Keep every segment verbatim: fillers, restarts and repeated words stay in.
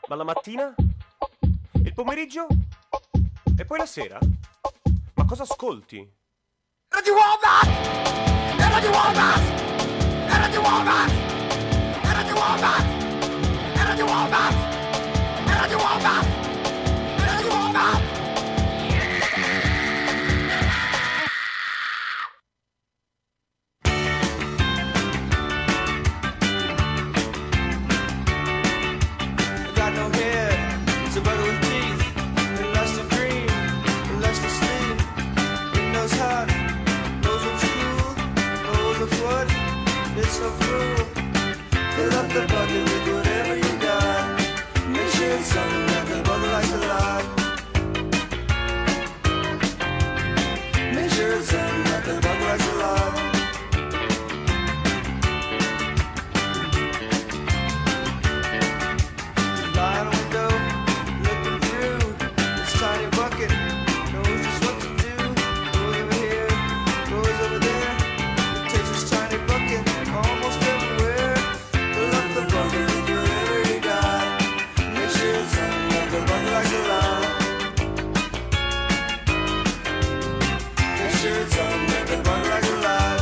Ma la mattina? Il pomeriggio? E poi la sera? Ma cosa ascolti? Radio Wombat! Radio Wombat! Radio Wombat! Radio Wombat! Radio Wombat! Radio Wombat! Radio Wombat! Fill up the bucket with whatever you got. Make sure it's something that the bubble likes a lot. Make sure it's something that the bubble likes a lot. Lie on the window, looking through this tiny bucket. Knows just what to do. Goes over here, goes over there. It takes this tiny bucket almost everywhere. Fill up the bucket with whatever you got. Make sure it's something that the bucket likes a lot. Make sure it's something that the bucket likes a lot.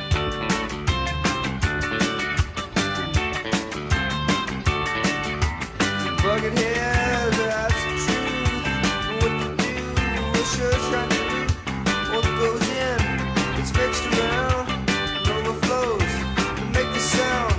Bucket head, that's the truth. What to do, we're sure trying to do. What goes in, it's mixed around, and overflows to make the sound.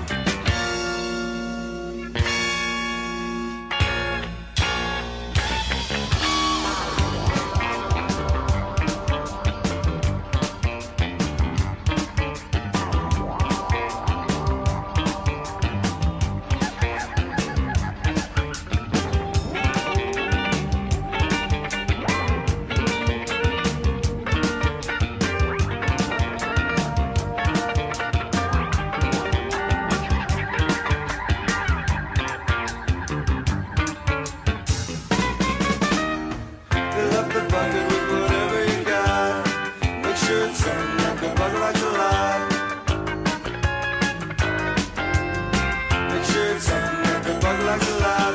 Fill up the bucket with whatever you got. Make sure it's something that the bucket likes a lot. Make sure it's something that the bucket likes a lot.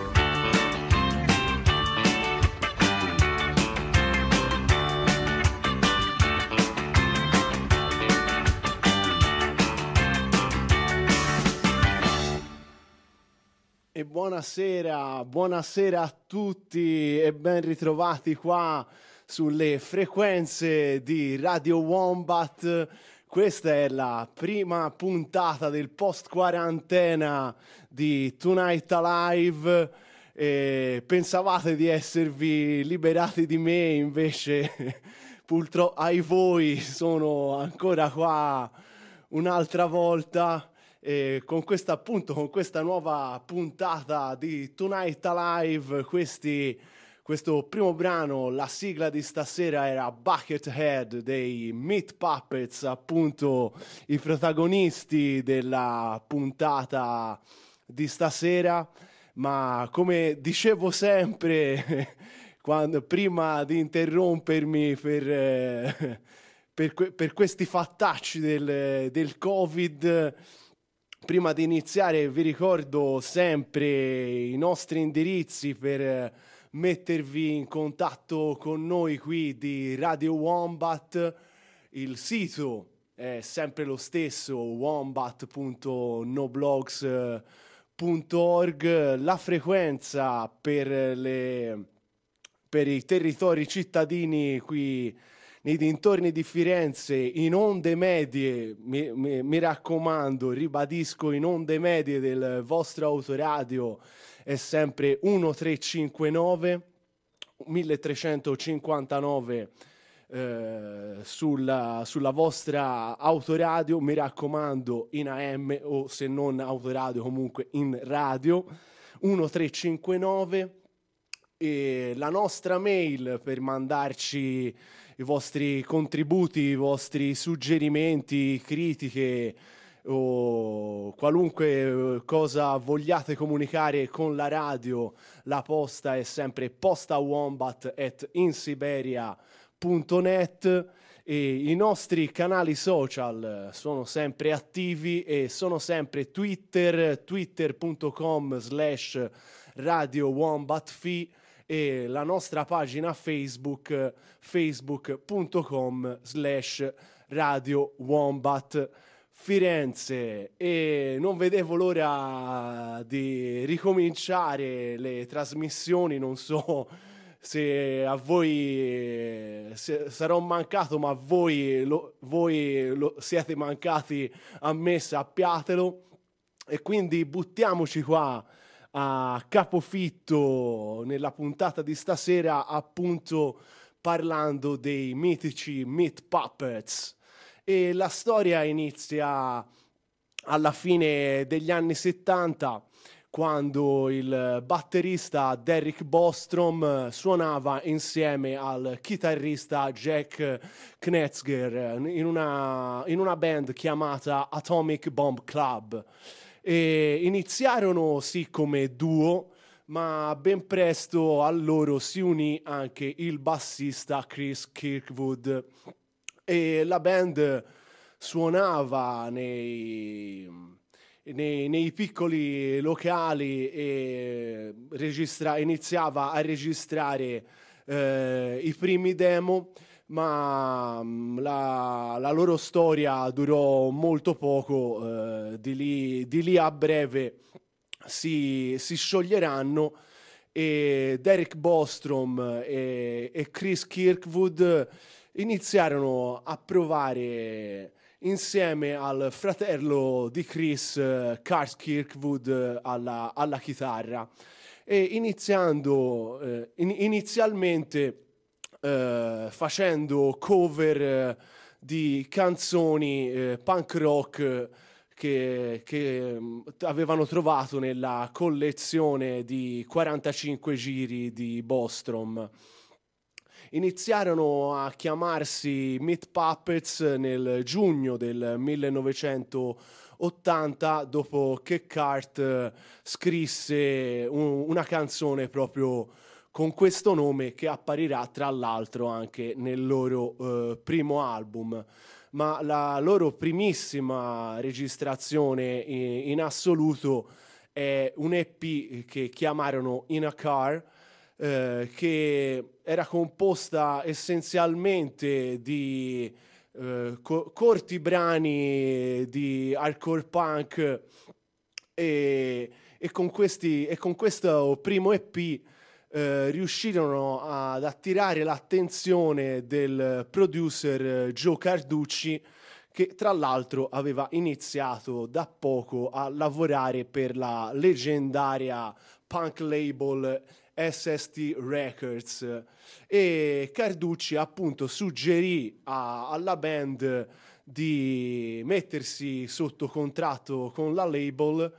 E buonasera, buonasera a tutti e ben ritrovati qua sulle frequenze di Radio Wombat. Questa è la prima puntata del post quarantena di Tonight Alive. E pensavate di esservi liberati di me, invece purtroppo ai voi sono ancora qua un'altra volta. E con questa appunto con questa nuova puntata di Tonight Alive, questi, questo primo brano, la sigla di stasera era Buckethead dei Meat Puppets, appunto i protagonisti della puntata di stasera. Ma come dicevo sempre quando, prima di interrompermi per, eh, per, que- per questi fattacci del, del Covid, prima di iniziare vi ricordo sempre i nostri indirizzi per mettervi in contatto con noi qui di Radio Wombat. Il sito è sempre lo stesso, wombat punto noblogs punto org. La frequenza per, le, per i territori cittadini qui nei dintorni di Firenze, in onde medie, mi, mi, mi raccomando, ribadisco, in onde medie del vostro autoradio è sempre millettrecentocinquantanove milletrecentocinquantanove eh, sulla, sulla vostra autoradio, mi raccomando, in A M o se non autoradio comunque in radio, millettrecentocinquantanove. E la nostra mail per mandarci i vostri contributi, i vostri suggerimenti, critiche o qualunque cosa vogliate comunicare con la radio, la posta è sempre postawombat at insiberia punto net. E i nostri canali social sono sempre attivi e sono sempre Twitter, twitter punto com slash Radio Wombat F I e la nostra pagina Facebook facebook punto com slash Radio Wombat Firenze. E non vedevo l'ora di ricominciare le trasmissioni, non so se a voi se sarò mancato, ma voi, lo, voi lo, siete mancati a me, sappiatelo. E quindi buttiamoci qua a capofitto nella puntata di stasera, appunto parlando dei mitici Meat Puppets. E la storia inizia alla fine degli anni settanta, quando il batterista Derek Bostrom suonava insieme al chitarrista Jack Knetzger in una, in una band chiamata Atomic Bomb Club. E iniziarono sì come duo, ma ben presto a loro si unì anche il bassista Chris Kirkwood, e la band suonava nei, nei, nei piccoli locali e registra, iniziava a registrare eh, i primi demo, ma la, la loro storia durò molto poco, eh, di, lì, di lì a breve si, si scioglieranno, e Derek Bostrom e, e Chris Kirkwood iniziarono a provare insieme al fratello di Chris, Carl Kirkwood, alla, alla chitarra, e iniziando eh, in, inizialmente Uh, facendo cover uh, di canzoni uh, punk rock che, che um, avevano trovato nella collezione di quarantacinque giri di Bostrom. Iniziarono a chiamarsi Meat Puppets nel giugno del millenovecentottanta, dopo che Cart uh, scrisse un, una canzone proprio con questo nome, che apparirà tra l'altro anche nel loro eh, primo album. Ma la loro primissima registrazione in, in assoluto è un E P che chiamarono In a Car, eh, che era composta essenzialmente di eh, co- corti brani di hardcore punk, e, e, con questi, e con questo primo E P Uh, riuscirono ad attirare l'attenzione del producer Joe Carducci, che tra l'altro aveva iniziato da poco a lavorare per la leggendaria punk label S S T Records, e Carducci appunto suggerì a, alla band di mettersi sotto contratto con la label,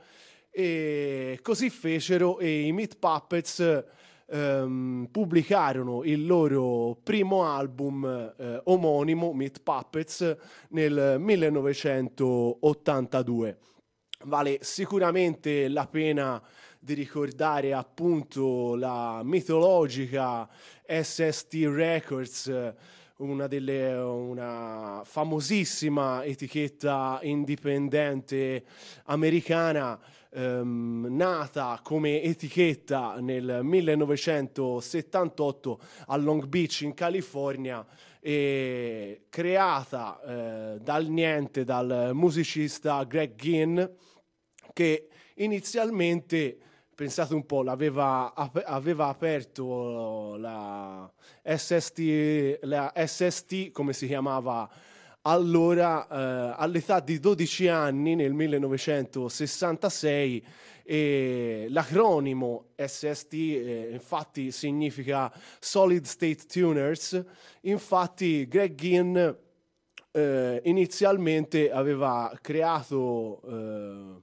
e così fecero, e i Meat Puppets Um, pubblicarono il loro primo album uh, omonimo, Meat Puppets, nel millenovecentottantadue. Vale sicuramente la pena di ricordare appunto la mitologica S S T Records, una delle una famosissima etichetta indipendente americana, ehm, nata come etichetta nel millenovecentosettantotto a Long Beach in California, e creata eh, dal niente dal musicista Greg Ginn, che inizialmente, pensate un po', l'aveva, aveva aperto la S S T, la S S T come si chiamava allora, eh, all'età di dodici anni nel millenovecentosessantasei, e l'acronimo S S T eh, infatti significa Solid State Tuners. Infatti Greg Ginn eh, inizialmente aveva creato eh,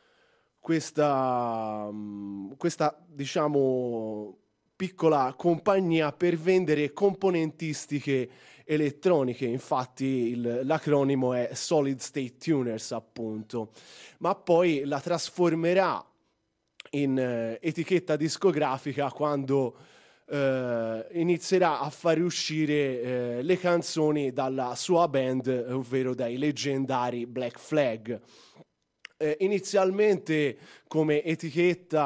questa, questa, diciamo, piccola compagnia per vendere componentistiche elettroniche. Infatti il, l'acronimo è Solid State Tuners, appunto, ma poi la trasformerà in eh, etichetta discografica quando eh, inizierà a far uscire eh, le canzoni dalla sua band, ovvero dai leggendari Black Flag. Eh, inizialmente come etichetta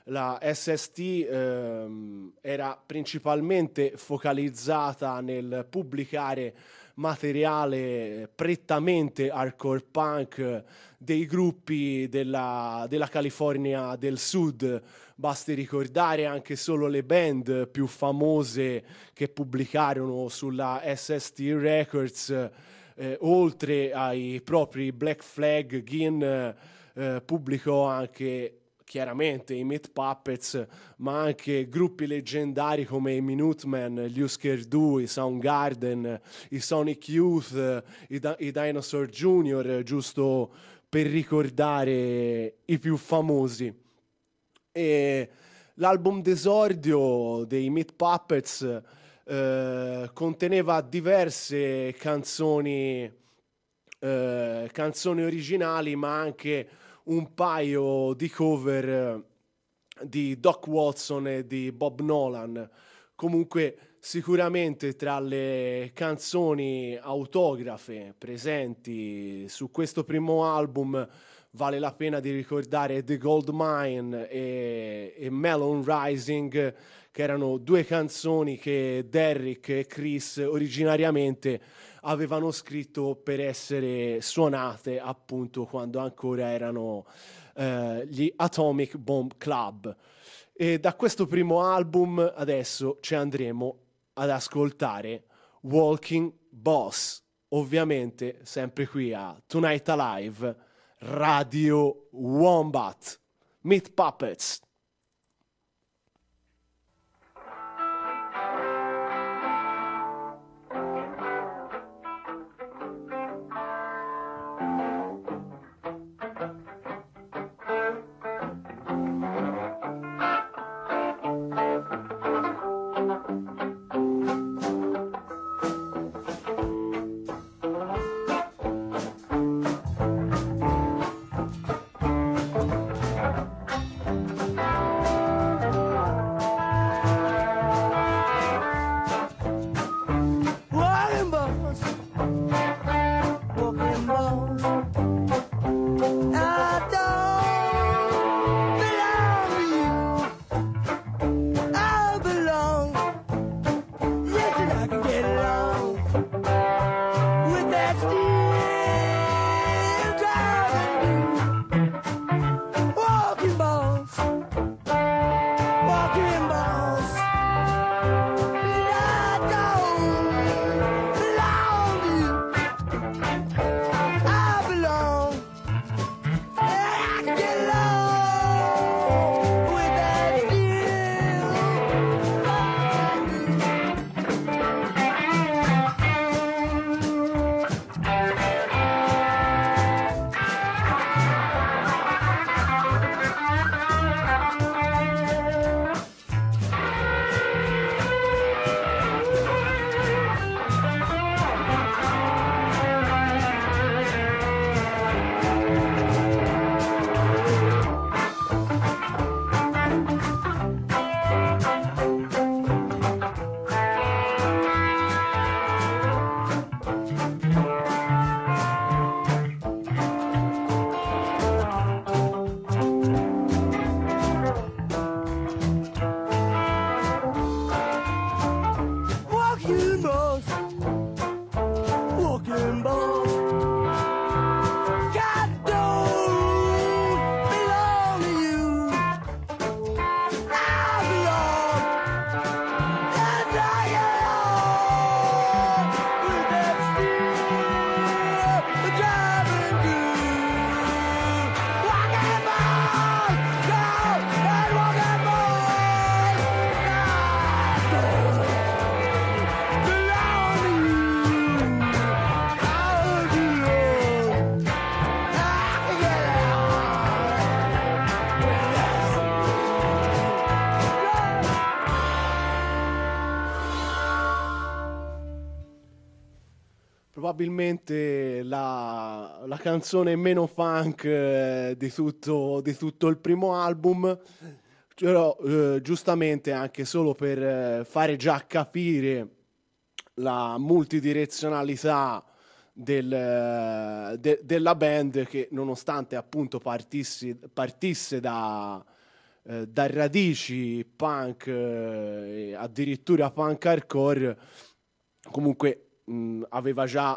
la S S T ehm, era principalmente focalizzata nel pubblicare materiale prettamente hardcore punk dei gruppi della, della California del Sud. Basti ricordare anche solo le band più famose che pubblicarono sulla S S T Records, eh, oltre ai propri Black Flag. Ginn eh, pubblicò anche chiaramente i Meat Puppets, ma anche gruppi leggendari come i Minutemen, gli Husker Du, i Soundgarden, i Sonic Youth, i, da- i Dinosaur Junior, giusto per ricordare i più famosi. E l'album d'esordio dei Meat Puppets eh, conteneva diverse canzoni, eh, canzoni originali, ma anche un paio di cover di Doc Watson e di Bob Nolan. Comunque sicuramente tra le canzoni autografe presenti su questo primo album vale la pena di ricordare The Gold Mine e, e Melon Rising, che erano due canzoni che Derrick e Chris originariamente avevano scritto per essere suonate appunto quando ancora erano eh, gli Atomic Bomb Club. E da questo primo album adesso ci andremo ad ascoltare Walking Boss, ovviamente sempre qui a Tonight Alive, Radio Wombat, Meat Puppets. Probabilmente la, la canzone meno funk eh, di, tutto, di tutto il primo album, però eh, giustamente anche solo per eh, fare già capire la multidirezionalità del, eh, de, della band, che nonostante appunto partissi, partisse da, eh, da radici punk, eh, addirittura punk hardcore, comunque mh, aveva già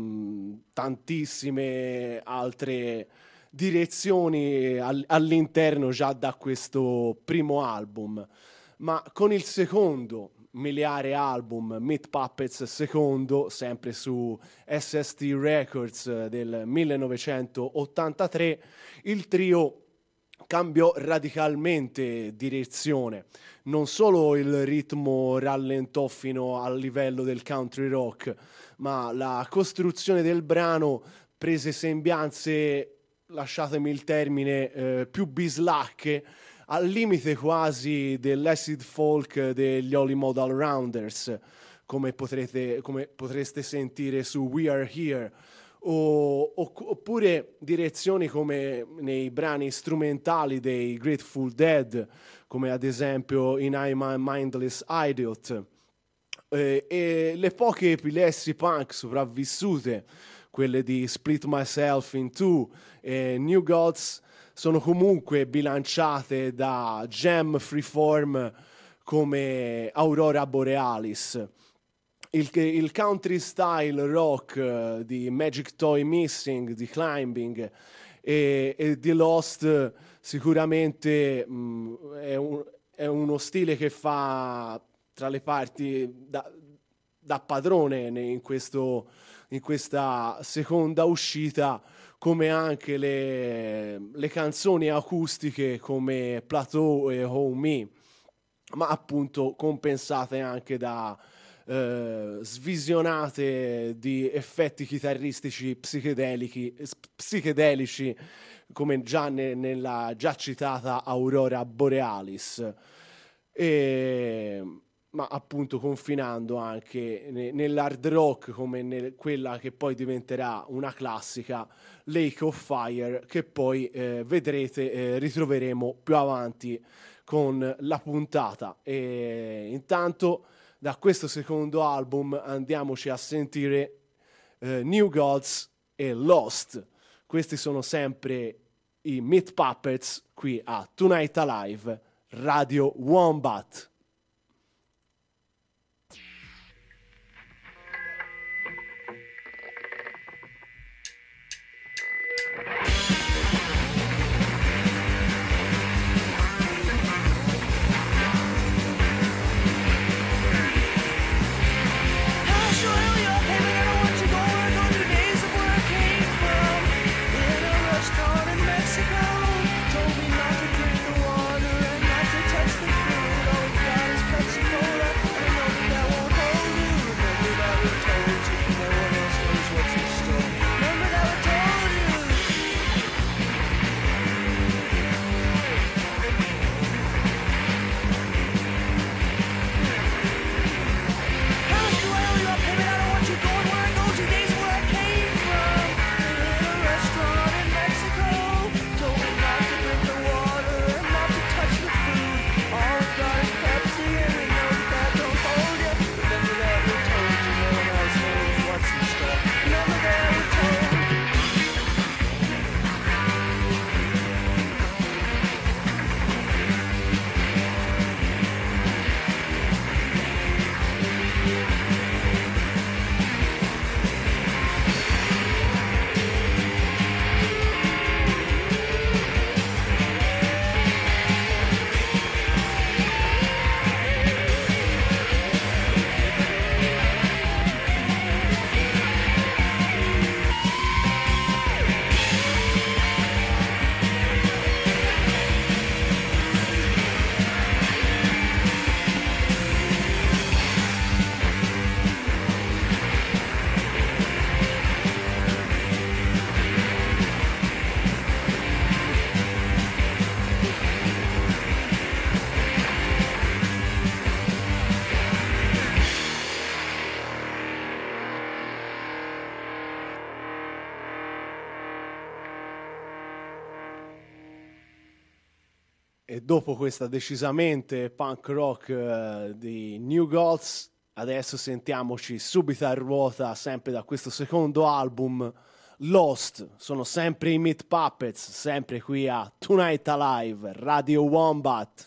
mh, tantissime altre direzioni all- all'interno già da questo primo album. Ma con il secondo miliare album, Meat Puppets secondo, sempre su S S T Records del millenovecentottantatré, il trio cambiò radicalmente direzione. Non solo il ritmo rallentò fino al livello del country rock, ma la costruzione del brano prese sembianze, lasciatemi il termine, eh, più bislacche, al limite quasi dell'acid folk degli Holy Modal Rounders, come, potrete, come potreste sentire su We Are Here, o, o, oppure direzioni come nei brani strumentali dei Grateful Dead, come ad esempio in I'm a Mindless Idiot, eh, e le poche epilessi punk sopravvissute, quelle di Split Myself in Two e New Gods, sono comunque bilanciate da jam freeform come Aurora Borealis. Il, il country style rock uh, di Magic Toy Missing, di Climbing e, e di Lost sicuramente mh, è, un, è uno stile che fa tra le parti da, da padrone in, questo, in questa seconda uscita, come anche le, le canzoni acustiche come Plateau e Home Me, ma appunto compensate anche da eh, svisionate di effetti chitarristici psichedelici, psichedelici come già ne, nella già citata Aurora Borealis, e, ma appunto confinando anche ne, nell'hard rock, come nel, quella che poi diventerà una classica, Lake of Fire, che poi eh, vedrete eh, ritroveremo più avanti con la puntata. E intanto da questo secondo album andiamoci a sentire eh, New Gods e Lost. Questi sono sempre i Meat Puppets qui a Tonight Alive Radio Wombat. E dopo questa decisamente punk rock uh, di New Gods, adesso sentiamoci subito a ruota, sempre da questo secondo album, Lost, sono sempre i Meat Puppets, sempre qui a Tonight Alive, Radio Wombat.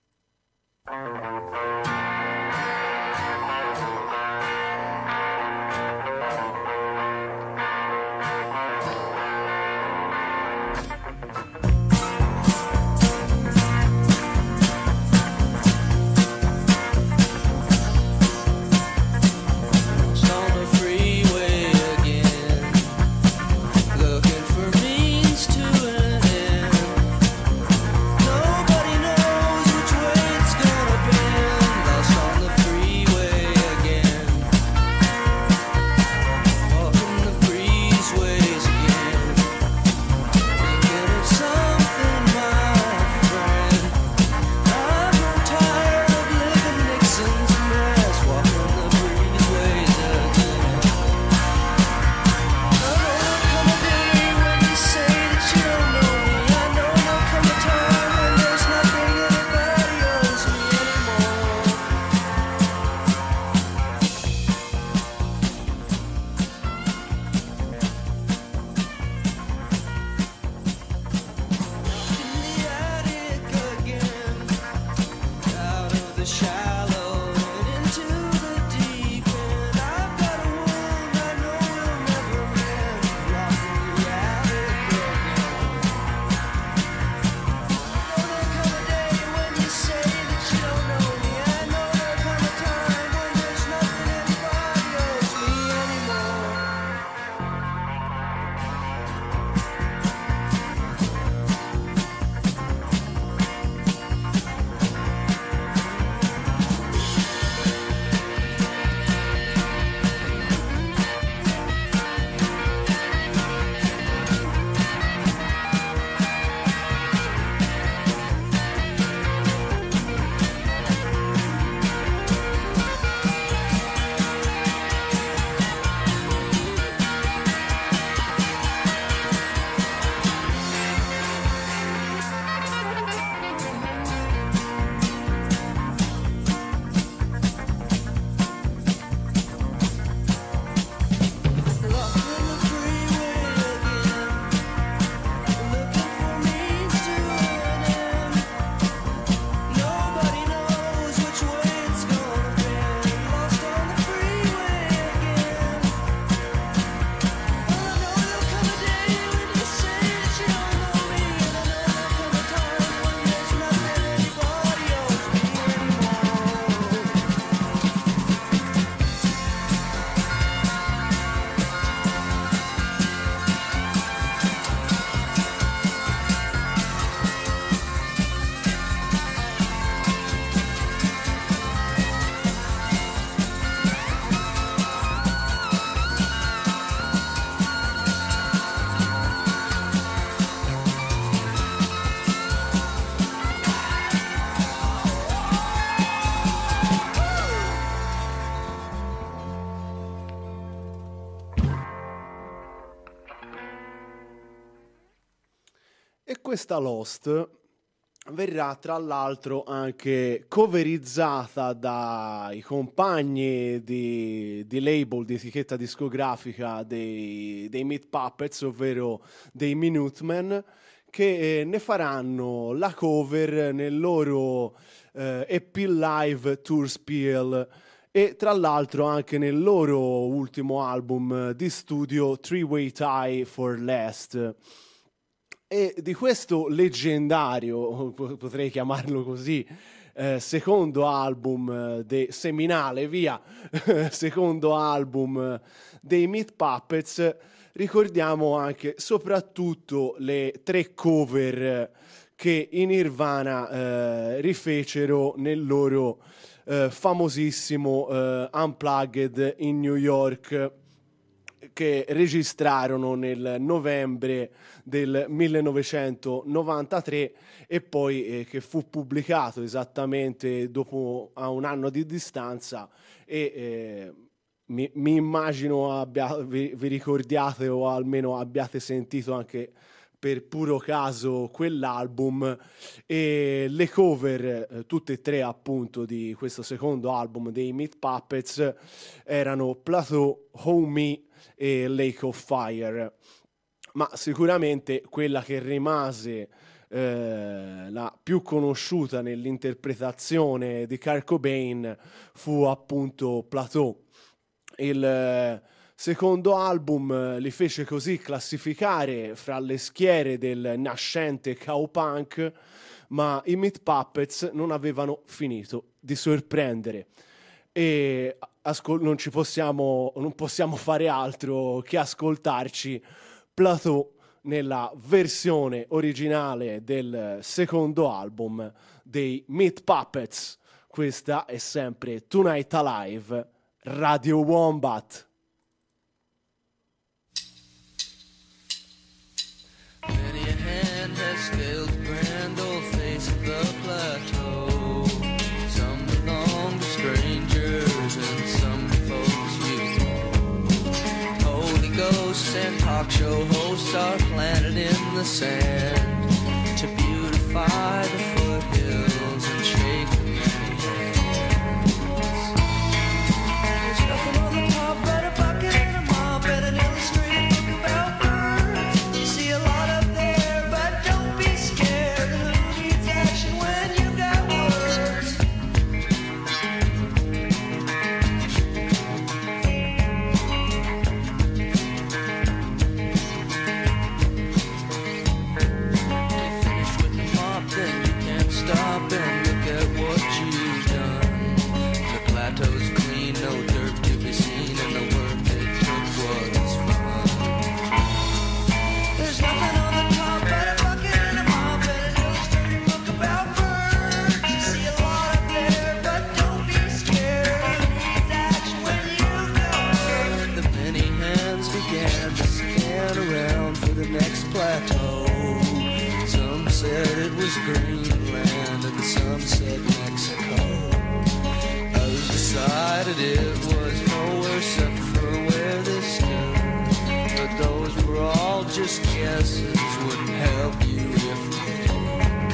Nobody knows which way it's gonna bend. Lost on the E questa Lost verrà tra l'altro anche coverizzata dai compagni di, di label, di etichetta discografica dei, dei Meat Puppets, ovvero dei Minutemen, che eh, ne faranno la cover nel loro eh, E P Live Tour Spiel e tra l'altro anche nel loro ultimo album di studio Three Way Tie for Last. E di questo leggendario, potrei chiamarlo così, eh, secondo album de, seminale, via, secondo album dei Meat Puppets, ricordiamo anche soprattutto le tre cover che i Nirvana eh, rifecero nel loro eh, famosissimo eh, Unplugged in New York, che registrarono nel novembre del millenovecentonovantatré e poi eh, che fu pubblicato esattamente dopo a un anno di distanza e eh, mi, mi immagino abbia, vi, vi ricordiate o almeno abbiate sentito anche per puro caso quell'album. E le cover, eh, tutte e tre appunto di questo secondo album dei Meat Puppets, erano Plateau, Home Me e Lake of Fire. ma sicuramente quella che rimase eh, la più conosciuta nell'interpretazione di Kurt Cobain fu appunto Plateau. Il eh, secondo album eh, li fece così classificare fra le schiere del nascente cowpunk, ma i Meat Puppets non avevano finito di sorprendere e ascol- non ci possiamo, non possiamo fare altro che ascoltarci Plateau nella versione originale del secondo album dei Meat Puppets. Questa è sempre Tonight Alive, Radio Wombat. Many a hand has scaled the grand old face of the plateau. Some belong to strangers and some to folks you know. Holy ghosts and talk show hosts are planted in the sand to beautify the foothills and shake the many hands. There's nothing on the top but a bucket and a mop and an illustrated book about birds. You see a lot up there, but don't be scared. Who needs action when you've got words? You finish with the mop, then you can't stop and look at what you've done. The plateau's clean, no dirt to be seen, and the work they took was fun. There's nothing on the top but a bucket and a mop and an illustrated book about birds. You see a lot up there, but don't be scared. Who needs action when you've got words? The many hands began to scan around for the next plateau. Some said it was Greenland and some said Mexico. Others decided it was nowhere except for where they stood. But those were all just guesses, wouldn't help you if they could.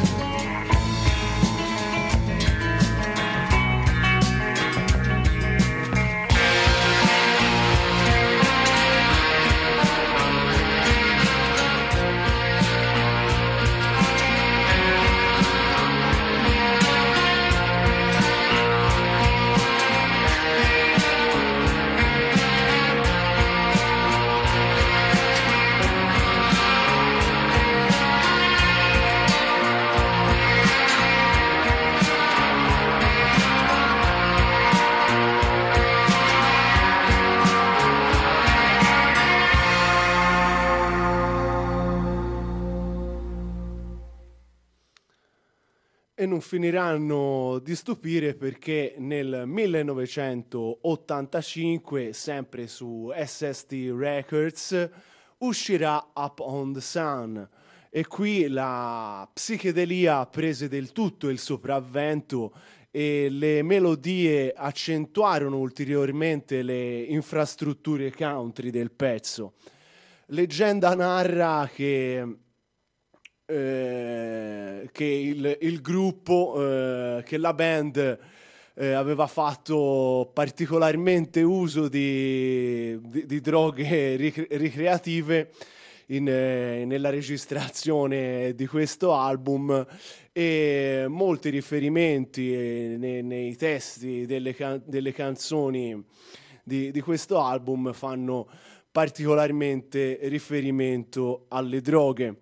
E non finiranno di stupire perché nel millenovecentottantacinque, sempre su S S T Records, uscirà Up on the Sun. E qui la psichedelia prese del tutto il sopravvento e le melodie accentuarono ulteriormente le infrastrutture country del pezzo. Leggenda narra che Eh, che il, il gruppo, eh, che la band eh, aveva fatto particolarmente uso di, di, di droghe ric- ricreative in, eh, nella registrazione di questo album, e molti riferimenti eh, nei, nei testi delle, can- delle canzoni di, di questo album fanno particolarmente riferimento alle droghe.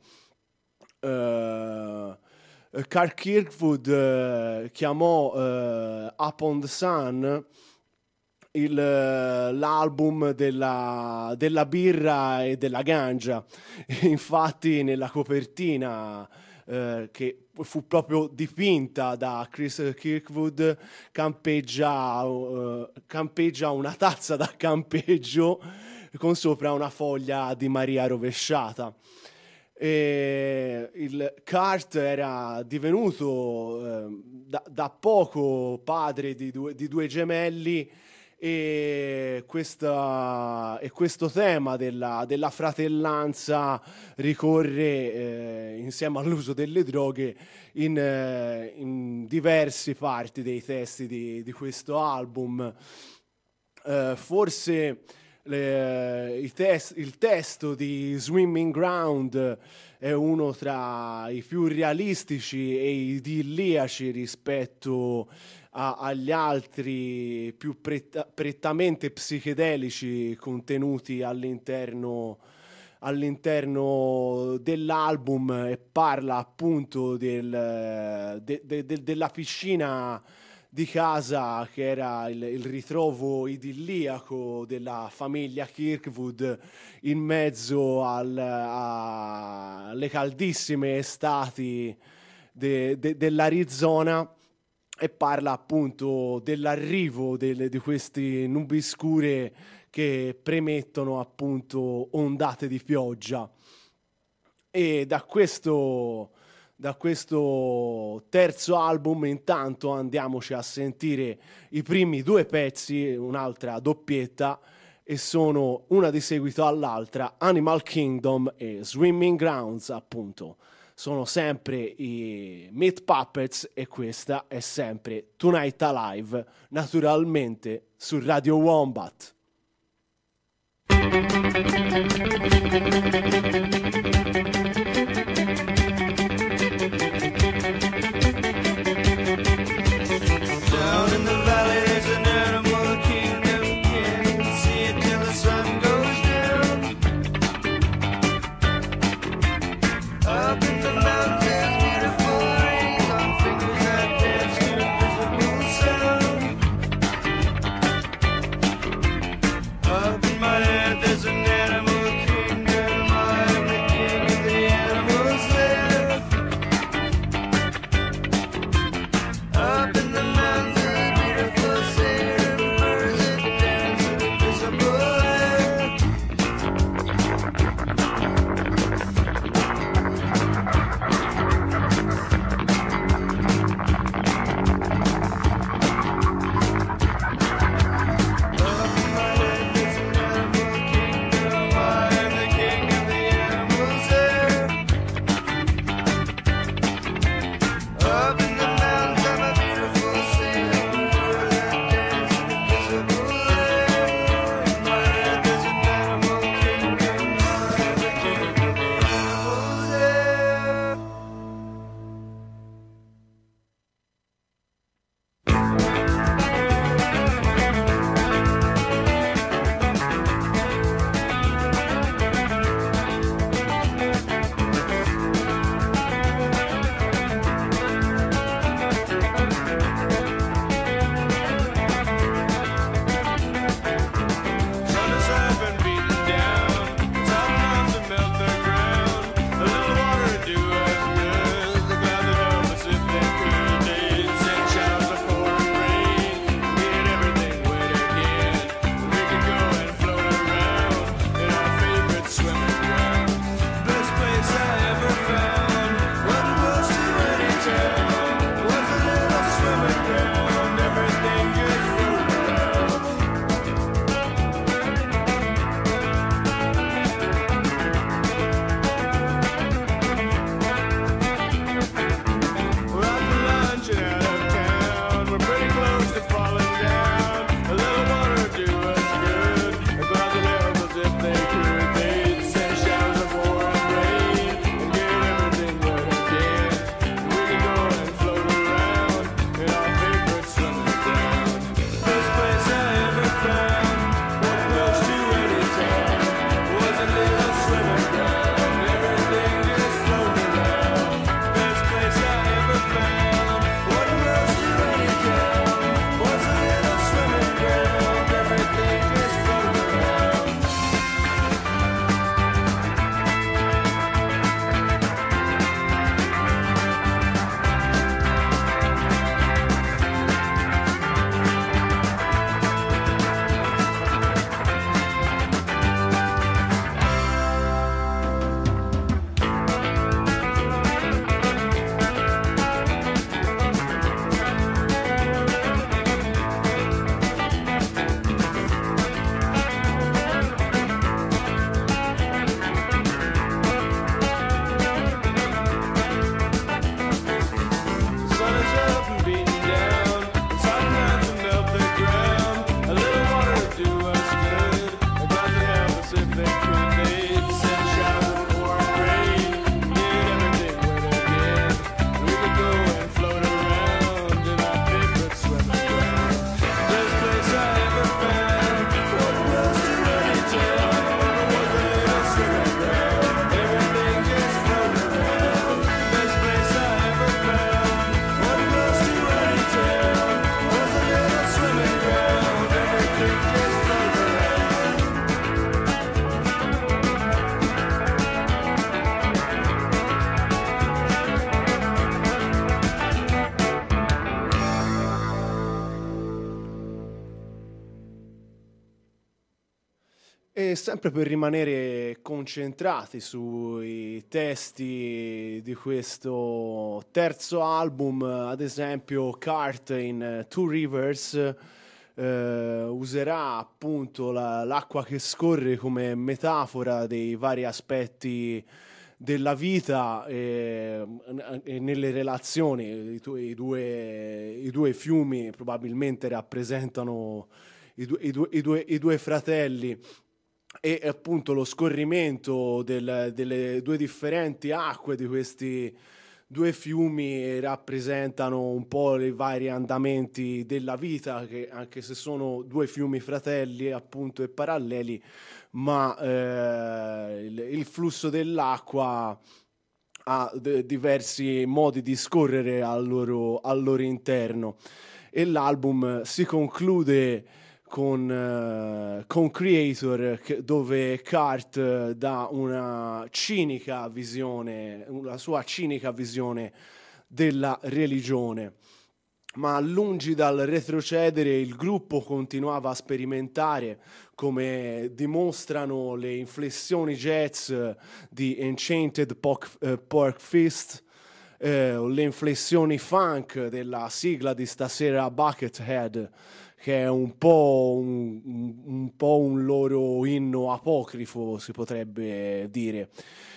Uh, Carl Kirkwood uh, chiamò uh, Up on the Sun il, uh, l'album della, della birra e della ganja. Infatti nella copertina uh, che fu proprio dipinta da Chris Kirkwood campeggia, uh, campeggia una tazza da campeggio con sopra una foglia di Maria rovesciata. E il Kurt era divenuto eh, da, da poco padre di due, di due gemelli, e, questa, e questo tema della, della fratellanza ricorre eh, insieme all'uso delle droghe in, eh, in diverse parti dei testi di, di questo album. Eh, forse Le, i tes- il testo di Swimming Ground è uno tra i più realistici e idilliaci rispetto a- agli altri più pretta- prettamente psichedelici contenuti all'interno all'interno dell'album, e parla appunto del, de- de- de- della piscina di casa, che era il, il ritrovo idilliaco della famiglia Kirkwood in mezzo al, a, alle caldissime estati de- de- dell'Arizona, e parla appunto dell'arrivo del- di questi nubi scure che premettono appunto ondate di pioggia. E da questo, da questo terzo album intanto andiamoci a sentire i primi due pezzi, un'altra doppietta, e sono una di seguito all'altra, Animal Kingdom e Swimming Grounds appunto. Sono sempre i Meat Puppets e questa è sempre Tonight Alive, naturalmente su Radio Wombat. Down in the valley there's an animal kingdom. Can't see it till the sun goes down. Up in the mountains, beautiful rings on fingers that dance to invisible sound. Up in my head there's an animal kingdom. I'm the king of the animals there. Up in the mountains, beautiful sand, birds that dance in invisible air. E sempre per rimanere concentrati sui testi di questo terzo album, ad esempio Cart in Two Rivers eh, userà appunto la, l'acqua che scorre come metafora dei vari aspetti della vita e, e nelle relazioni. I, tu, i, due, i due fiumi probabilmente rappresentano i, du, i, due, i, due, i due fratelli, e appunto lo scorrimento del, delle due differenti acque di questi due fiumi rappresentano un po' i vari andamenti della vita, che anche se sono due fiumi fratelli appunto e paralleli, ma eh, il, il flusso dell'acqua ha d- diversi modi di scorrere al loro, al loro interno. E l'album si conclude con, uh, con Creator, che, dove Cart uh, dà una cinica visione, la sua cinica visione della religione. Ma lungi dal retrocedere, il gruppo continuava a sperimentare, come dimostrano le inflessioni jazz di Enchanted Pork, uh, Pork Fist, eh, le inflessioni funk della sigla di stasera Buckethead, che è un po' un, un po' un loro inno apocrifo, si potrebbe dire.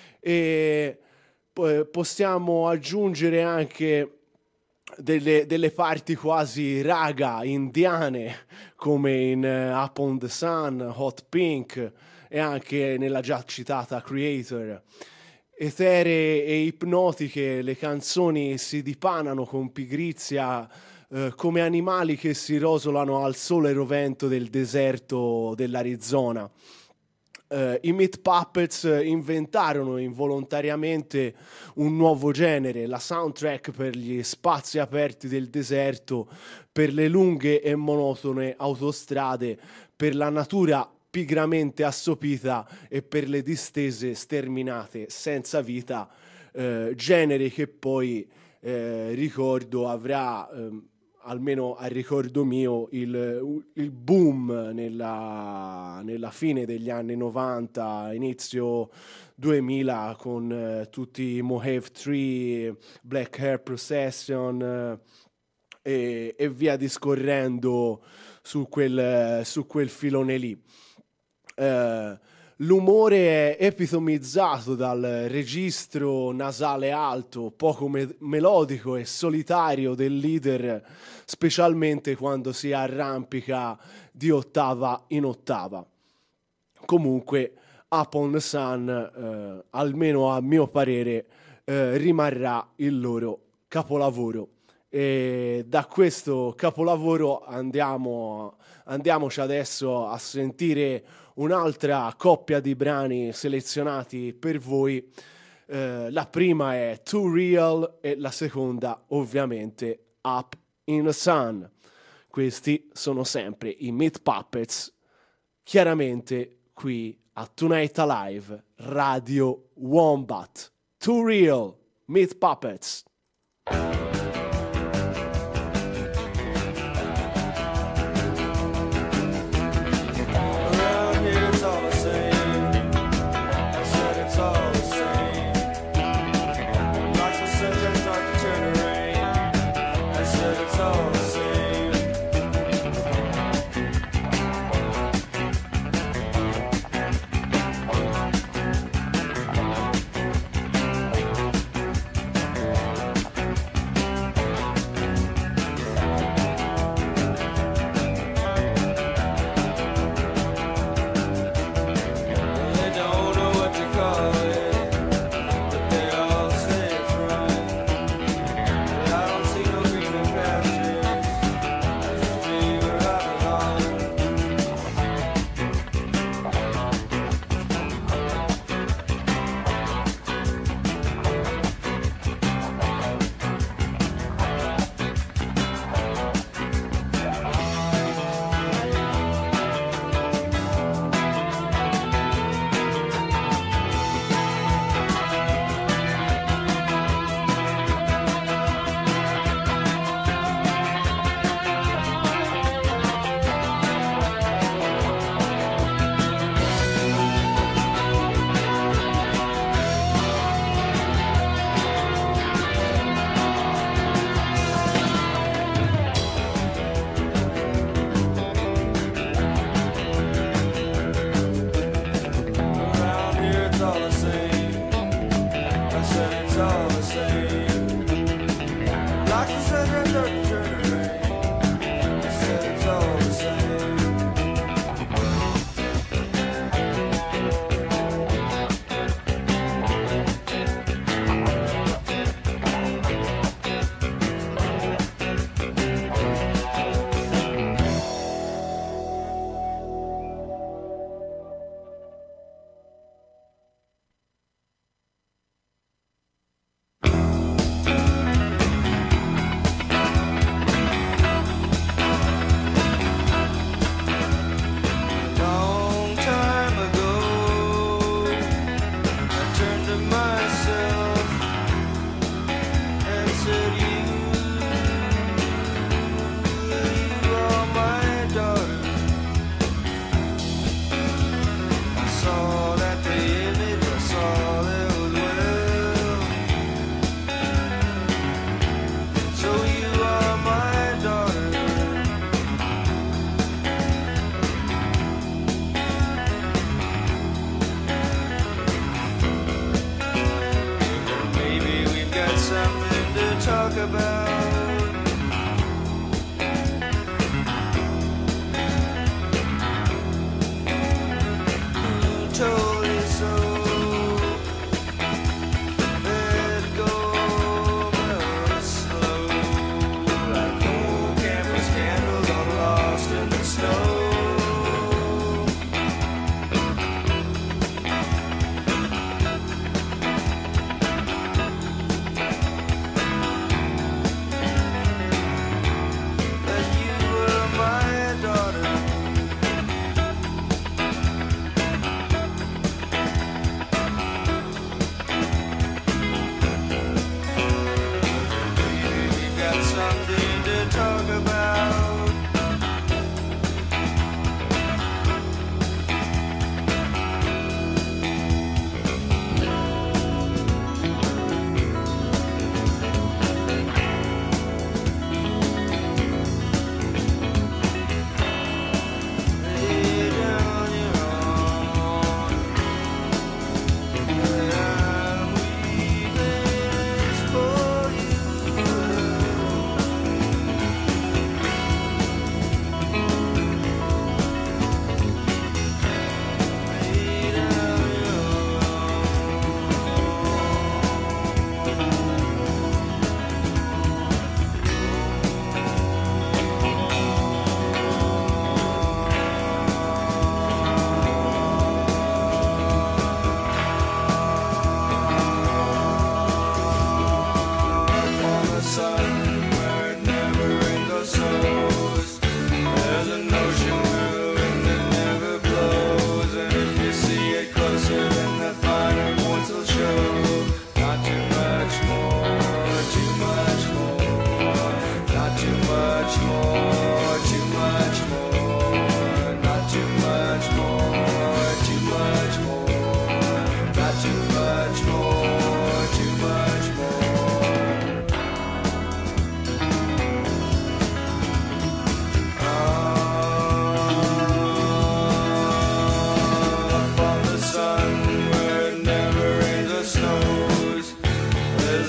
E possiamo aggiungere anche delle, delle parti quasi raga indiane, come in uh, Up on the Sun, Hot Pink, e anche nella già citata Creator. Eteree e ipnotiche, le canzoni si dipanano con pigrizia, Uh, come animali che si rosolano al sole rovento del deserto dell'Arizona. Uh, I Meat Puppets inventarono involontariamente un nuovo genere, la soundtrack per gli spazi aperti del deserto, per le lunghe e monotone autostrade, per la natura pigramente assopita e per le distese sterminate senza vita, uh, genere che poi uh, ricordo avrà um, almeno a ricordo mio, il, il boom nella, nella fine degli anni novanta, inizio duemila, con uh, tutti i Mohave Tree, Black Hair Procession uh, e, e via discorrendo su quel, su quel filone lì. Uh, L'umore è epitomizzato dal registro nasale alto, poco me- melodico e solitario del leader, specialmente quando si arrampica di ottava in ottava. Comunque, Up on the Sun, eh, almeno a mio parere, eh, rimarrà il loro capolavoro. E da questo capolavoro andiamo, andiamoci adesso a sentire un'altra coppia di brani selezionati per voi. Eh, la prima è Too Real e la seconda ovviamente Up in the Sun. Questi sono sempre i Meat Puppets, chiaramente qui a Tonight Alive Radio Wombat. Too Real, Meat Puppets. Too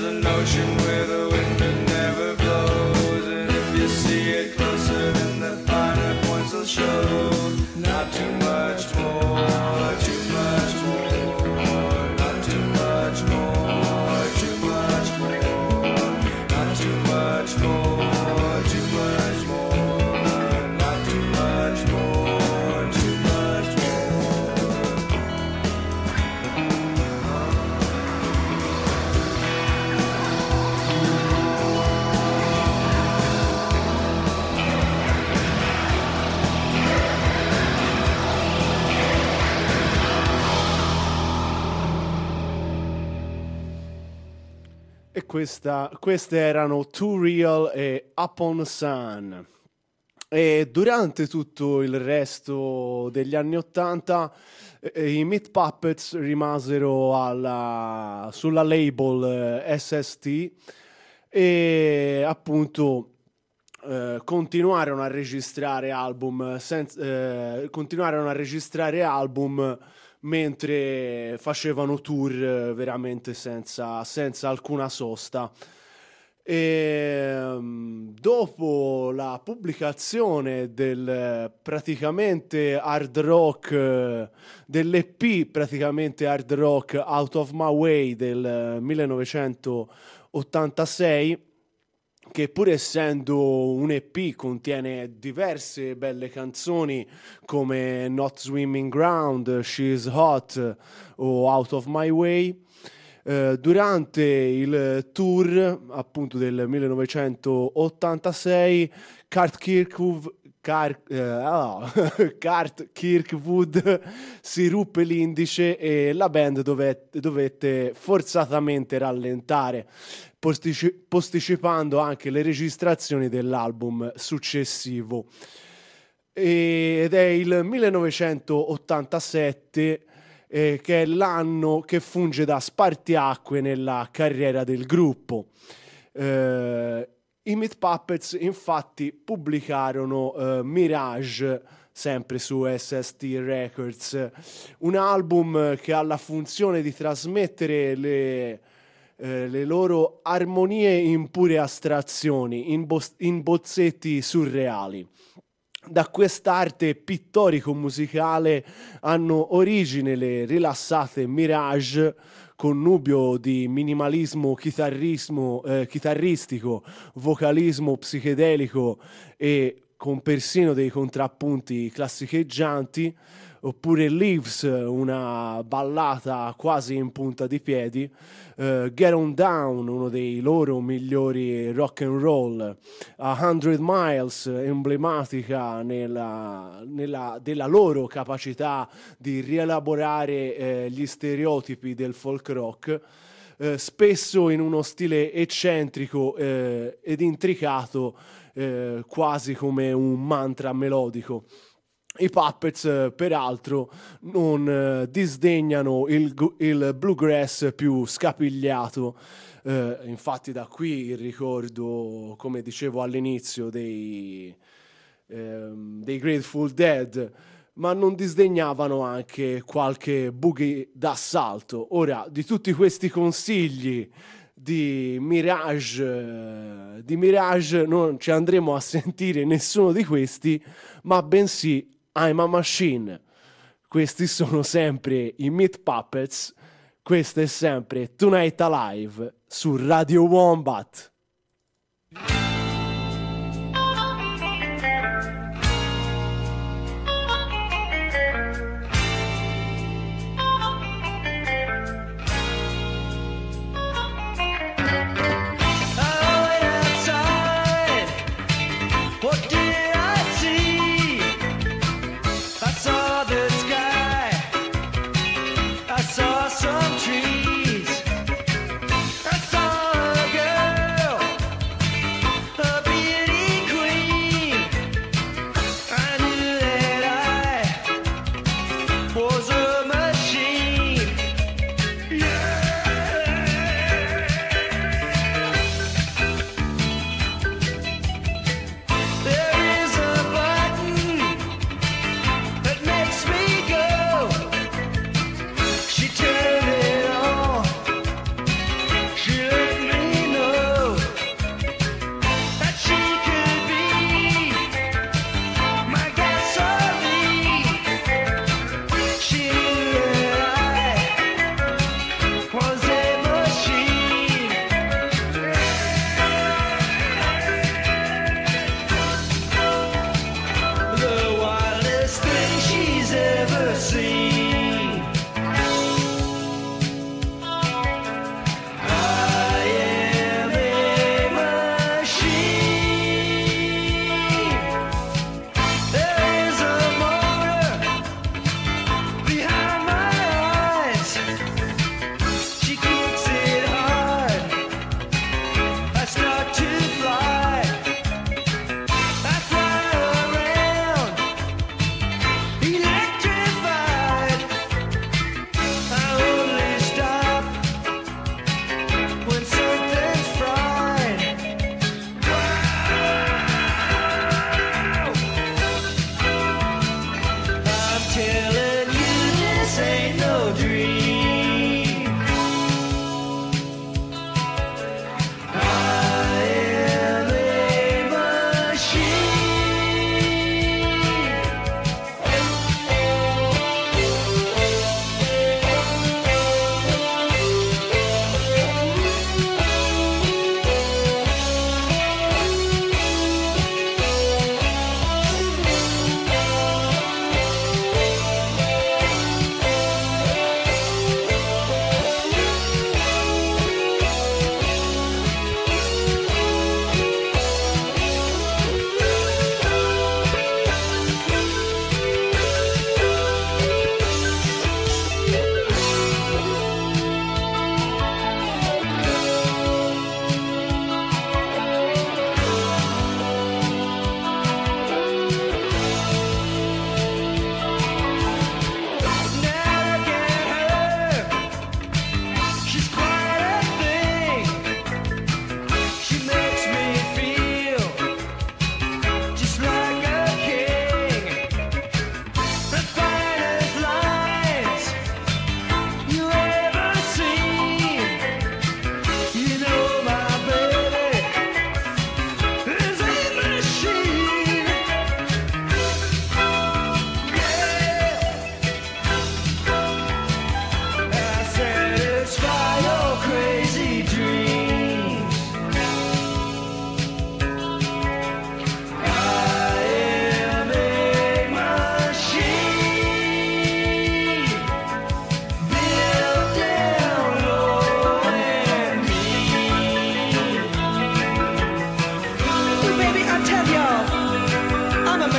an ocean where the wind never blows, and if you see it closer, then the finer points will show. Not too much more, too much more, not too much more, too much more, not too much more, too much more, not too much more, too much more. E questa, queste erano Too Real e Upon Sun. E durante tutto il resto degli anni Ottanta eh, i Meat Puppets rimasero alla, sulla label eh, S S T e appunto eh, continuarono a registrare album senz- eh, continuarono a registrare album mentre facevano tour eh, veramente senza, senza alcuna sosta. E, um, dopo la pubblicazione del eh, praticamente hard rock eh, dell'E P praticamente hard rock Out of My Way del eh, millenovecentottantasei, che pur essendo un E P contiene diverse belle canzoni come Not Swimming Ground, She's Hot o Out of My Way. Eh, durante il tour appunto del millenovecentottantasei Kurt Kirkwood, Car- eh, oh, Kurt Kirkwood si ruppe l'indice e la band dovette, dovette forzatamente rallentare, postici- posticipando anche le registrazioni dell'album successivo. E- ed è il millenovecentottantasette eh, che è l'anno che funge da spartiacque nella carriera del gruppo. Eh, I Meat Puppets infatti pubblicarono uh, Mirage, sempre su S S T Records, un album che ha la funzione di trasmettere le, eh, le loro armonie in pure astrazioni, in, bo- in bozzetti surreali. Da quest'arte pittorico-musicale hanno origine le rilassate Mirage, connubio di minimalismo chitarrismo, eh, chitarristico, vocalismo psichedelico e con persino dei contrappunti classicheggianti, oppure Leaves, una ballata quasi in punta di piedi, uh, Get On Down, uno dei loro migliori rock and roll, A Hundred Miles, emblematica nella, nella, della loro capacità di rielaborare eh, gli stereotipi del folk rock, eh, spesso in uno stile eccentrico eh, ed intricato, eh, quasi come un mantra melodico. I Puppets, peraltro, non eh, disdegnano il, il bluegrass più scapigliato. Eh, infatti da qui il ricordo, come dicevo all'inizio, dei, ehm, dei Grateful Dead, ma non disdegnavano anche qualche boogie d'assalto. Ora, di tutti questi consigli di Mirage, di Mirage non ci andremo a sentire nessuno di questi, ma bensì I'm a Machine. Questi sono sempre i Meat Puppets. Questo è sempre Tonight Alive su Radio Wombat. Some trees. I saw a girl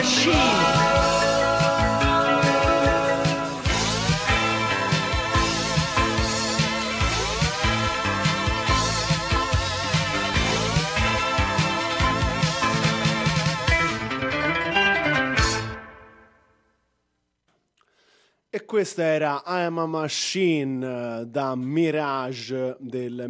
Machine. E questa era I Am a Machine da Mirage del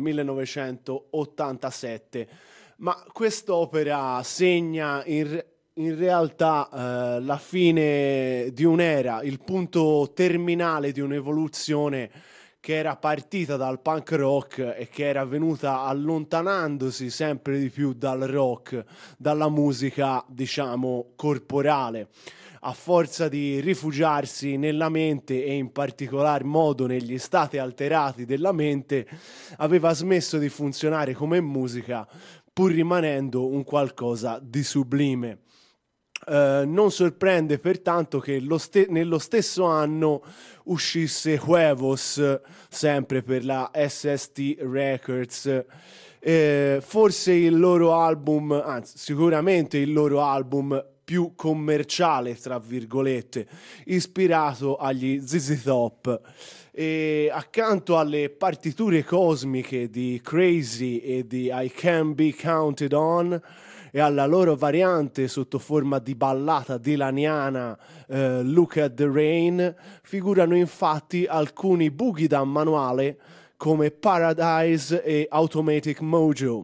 millenovecentottantasette, ma quest'opera segna in, in realtà eh, la fine di un'era, il punto terminale di un'evoluzione che era partita dal punk rock e che era venuta allontanandosi sempre di più dal rock, dalla musica, diciamo, corporale. A forza di rifugiarsi nella mente e in particolar modo negli stati alterati della mente, aveva smesso di funzionare come musica, pur rimanendo un qualcosa di sublime. Uh, non sorprende pertanto che lo ste- nello stesso anno uscisse Huevos, sempre per la S S T Records, eh, forse il loro album, anzi sicuramente il loro album più commerciale, tra virgolette, ispirato agli Z Z Top. E accanto alle partiture cosmiche di Crazy e di I Can Be Counted On e alla loro variante sotto forma di ballata dilaniana eh, Look at the Rain, figurano infatti alcuni boogie da manuale come Paradise e Automatic Mojo,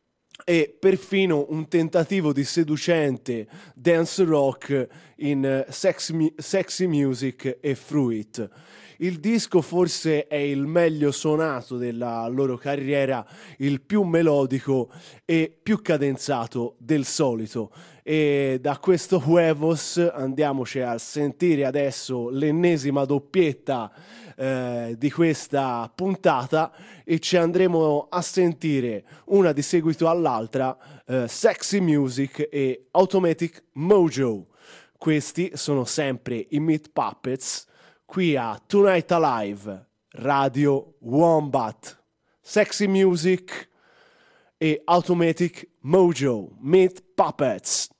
e perfino un tentativo di seducente dance rock in uh, sexy, sexy Music e Fruit. Il disco forse è il meglio suonato della loro carriera, il più melodico e più cadenzato del solito. E da questo Huevos andiamoci a sentire adesso l'ennesima doppietta eh, di questa puntata, e ci andremo a sentire una di seguito all'altra, eh, Sexy Music e Automatic Mojo. Questi sono sempre i Meat Puppets, qui a Tonight Alive, Radio Wombat. Sexy Music e Automatic Mojo, Meat Puppets.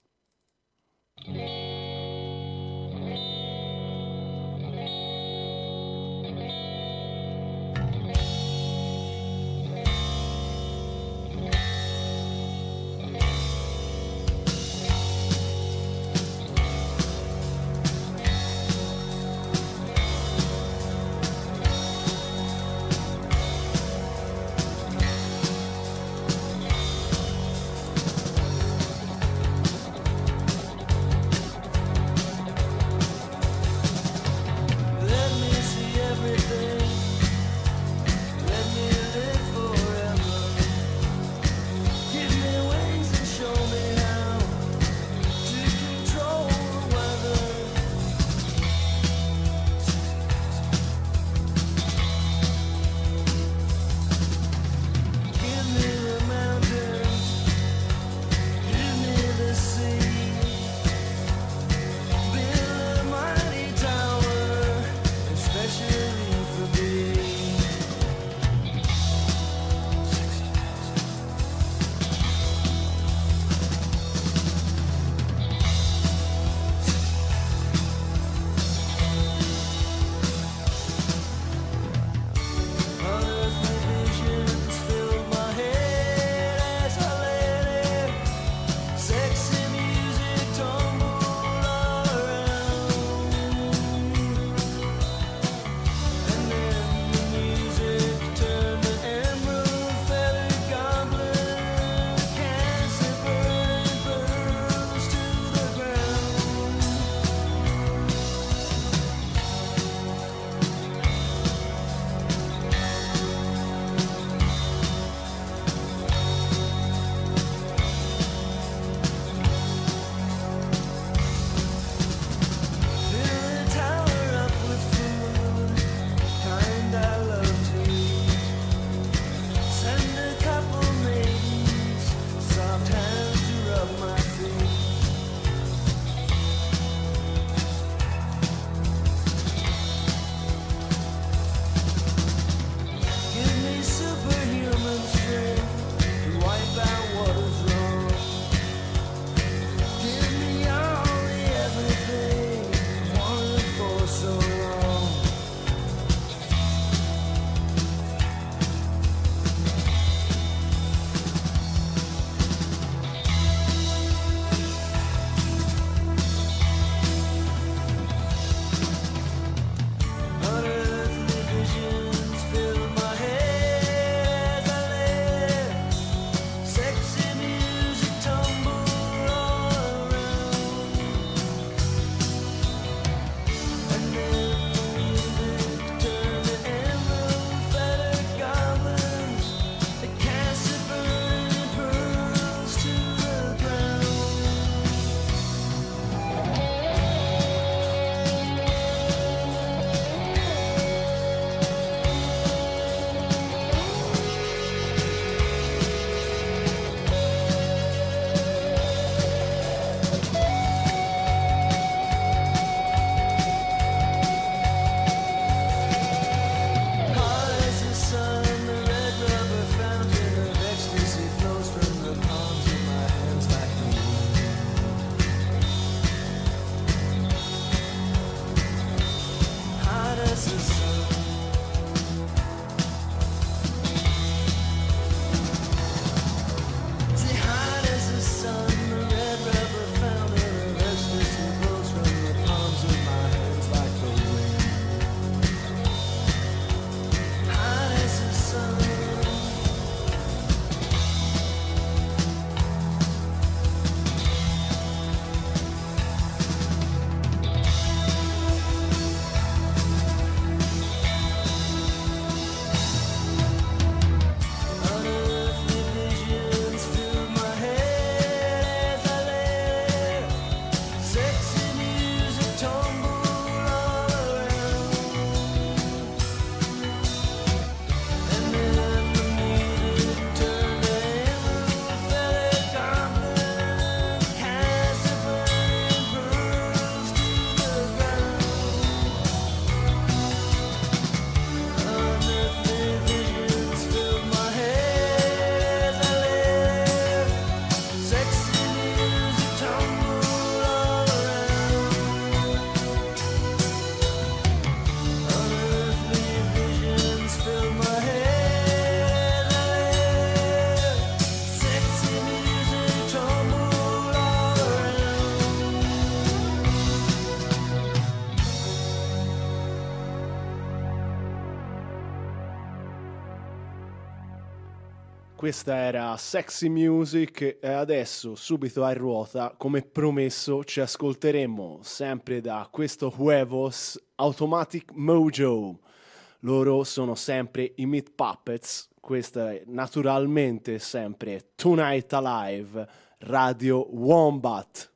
Questa era Sexy Music e adesso, subito a ruota, come promesso, ci ascolteremo sempre da questo Huevos Automatic Mojo. Loro sono sempre i Meat Puppets, questa è naturalmente sempre Tonight Alive, Radio Wombat.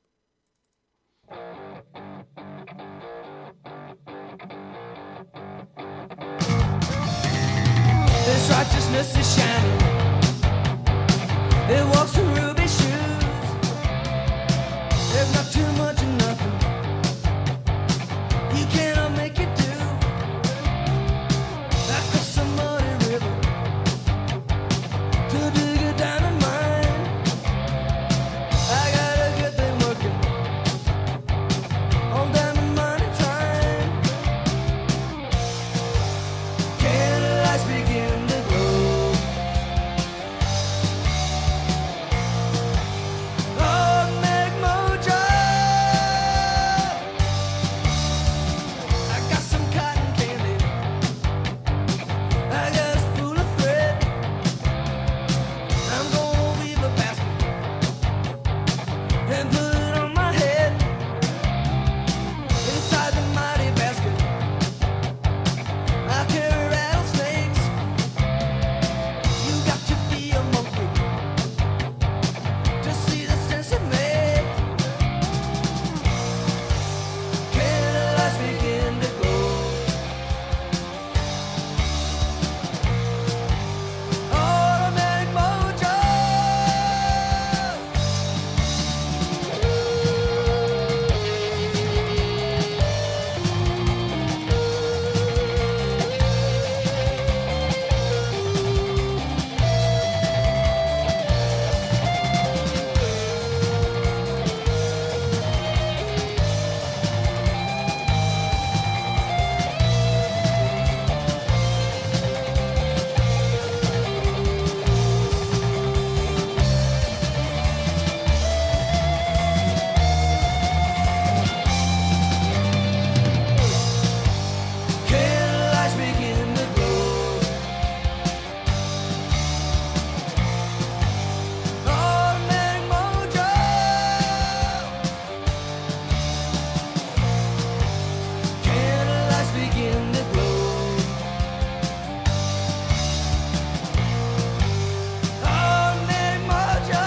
This righteousness is shining. It walks in ruby shoes. There's not too much of nothing. You cannot make it do. I crossed a muddy river to dig a diamond mine. I got a good thing working on diamond mining time. Candlelights begin to glow. Automatic mojo. I got some cotton candy. I got a spool of thread. I'm gonna weave a basket and put it on my head. Inside the mighty basket, I carry rattlesnakes. You got to be a monkey to see the sense it makes. Candlelights begin to glow. Automatic mojo. Candlelights begin to glow. Automatic mojo. Candlelights begin to glow. Automatic mojo.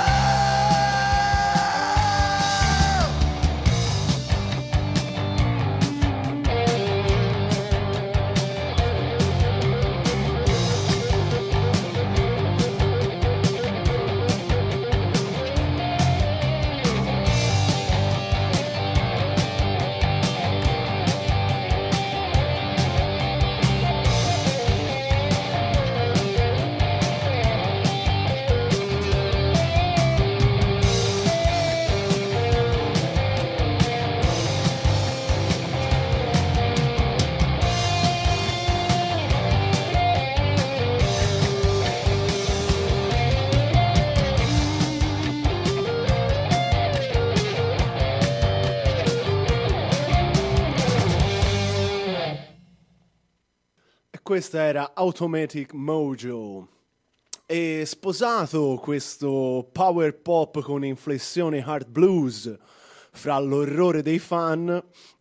E questa era Automatic Mojo. E sposato questo power pop con inflessione hard blues fra l'orrore dei fan,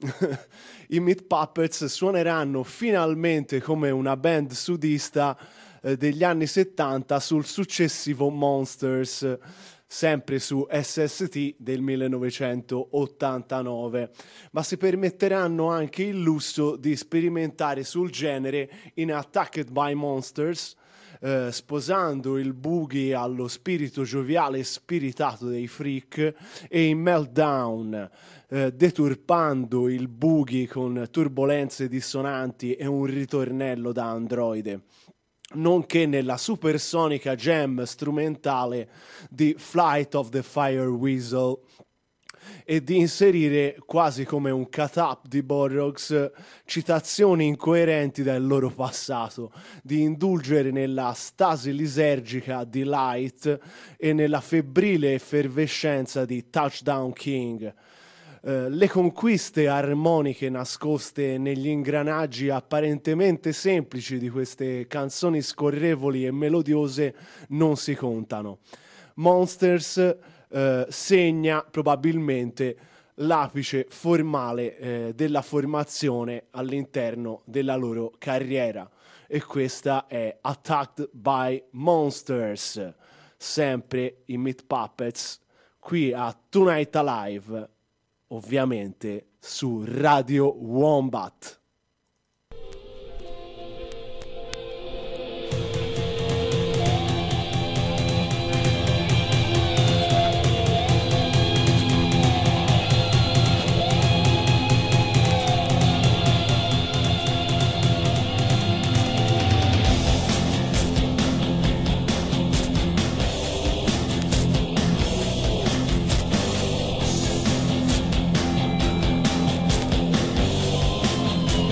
i Meat Puppets suoneranno finalmente come una band sudista eh, degli anni settanta sul successivo Monsters, sempre su S S T del millenovecentottantanove, ma si permetteranno anche il lusso di sperimentare sul genere in Attacked by Monsters, eh, sposando il boogie allo spirito gioviale e spiritato dei Freak, e in Meltdown, eh, deturpando il boogie con turbolenze dissonanti e un ritornello da androide, nonché nella supersonica jam strumentale di Flight of the Fire Weasel, e di inserire, quasi come un cut-up di Borrox, citazioni incoerenti dal loro passato, di indulgere nella stasi lisergica di Light e nella febbrile effervescenza di Touchdown King. eh, le conquiste armoniche nascoste negli ingranaggi apparentemente semplici di queste canzoni scorrevoli e melodiose non si contano. Monsters eh, segna probabilmente l'apice formale eh, della formazione all'interno della loro carriera, e questa è Attacked by Monsters, sempre i Meat Puppets, qui a Tonight Alive, ovviamente su Radio Wombat. Thank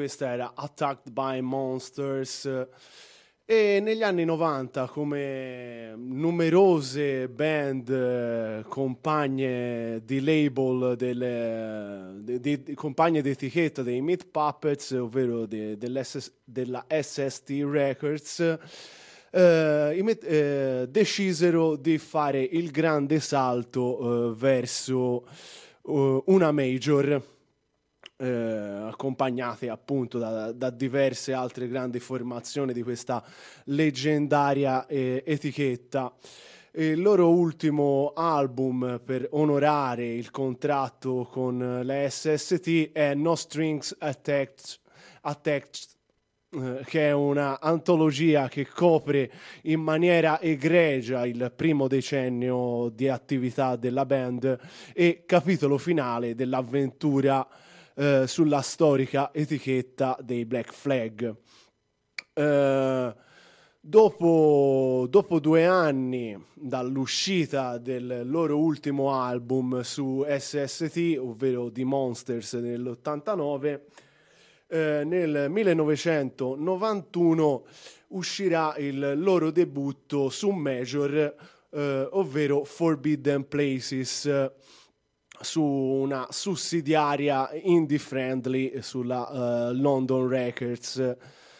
questa era Attacked by Monsters. E negli anni novanta, come numerose band eh, compagne di label, delle, di, di, di compagne d'etichetta dei Meat Puppets, ovvero de, dell'S, della S S T Records, eh, i Meat- eh, decisero di fare il grande salto eh, verso eh, una major, Eh, accompagnate appunto da, da diverse altre grandi formazioni di questa leggendaria eh, etichetta. Il loro ultimo album per onorare il contratto con la S S T è No Strings Attached, Attached eh, che è una antologia che copre in maniera egregia il primo decennio di attività della band e capitolo finale dell'avventura Uh, sulla storica etichetta dei Black Flag. Uh, dopo, dopo due anni dall'uscita del loro ultimo album su S S T, ovvero The Monsters nell'ottantanove, uh, nel millenovecentonovantuno uscirà il loro debutto su major, uh, ovvero Forbidden Places, su una sussidiaria indie friendly sulla uh, London Records.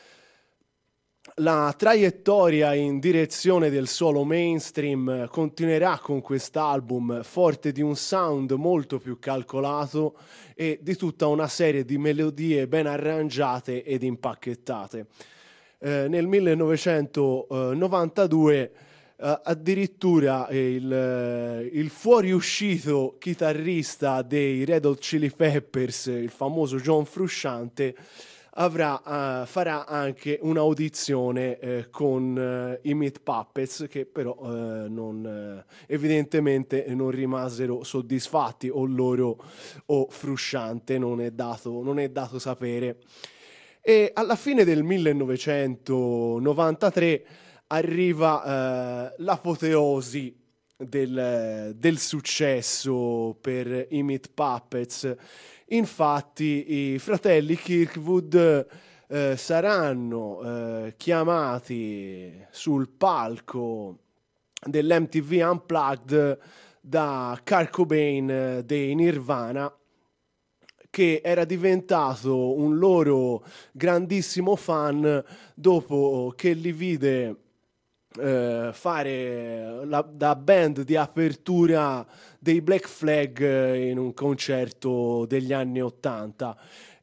La traiettoria in direzione del solo mainstream continuerà con quest'album, forte di un sound molto più calcolato e di tutta una serie di melodie ben arrangiate ed impacchettate. Eh, nel millenovecentonovantadue Uh, addirittura il, il fuoriuscito chitarrista dei Red Hot Chili Peppers, il famoso John Frusciante, avrà, uh, farà anche un'audizione uh, con uh, i Meat Puppets, che però uh, non, uh, evidentemente non rimasero soddisfatti, o loro o Frusciante, non è dato, non è dato sapere. E alla fine del millenovecentonovantatré arriva eh, l'apoteosi del, del successo per i Meat Puppets. Infatti i fratelli Kirkwood eh, saranno eh, chiamati sul palco dell'M T V Unplugged da Kurt Cobain dei Nirvana, che era diventato un loro grandissimo fan dopo che li vide eh, fare la, da band di apertura dei Black Flag in un concerto degli anni ottanta.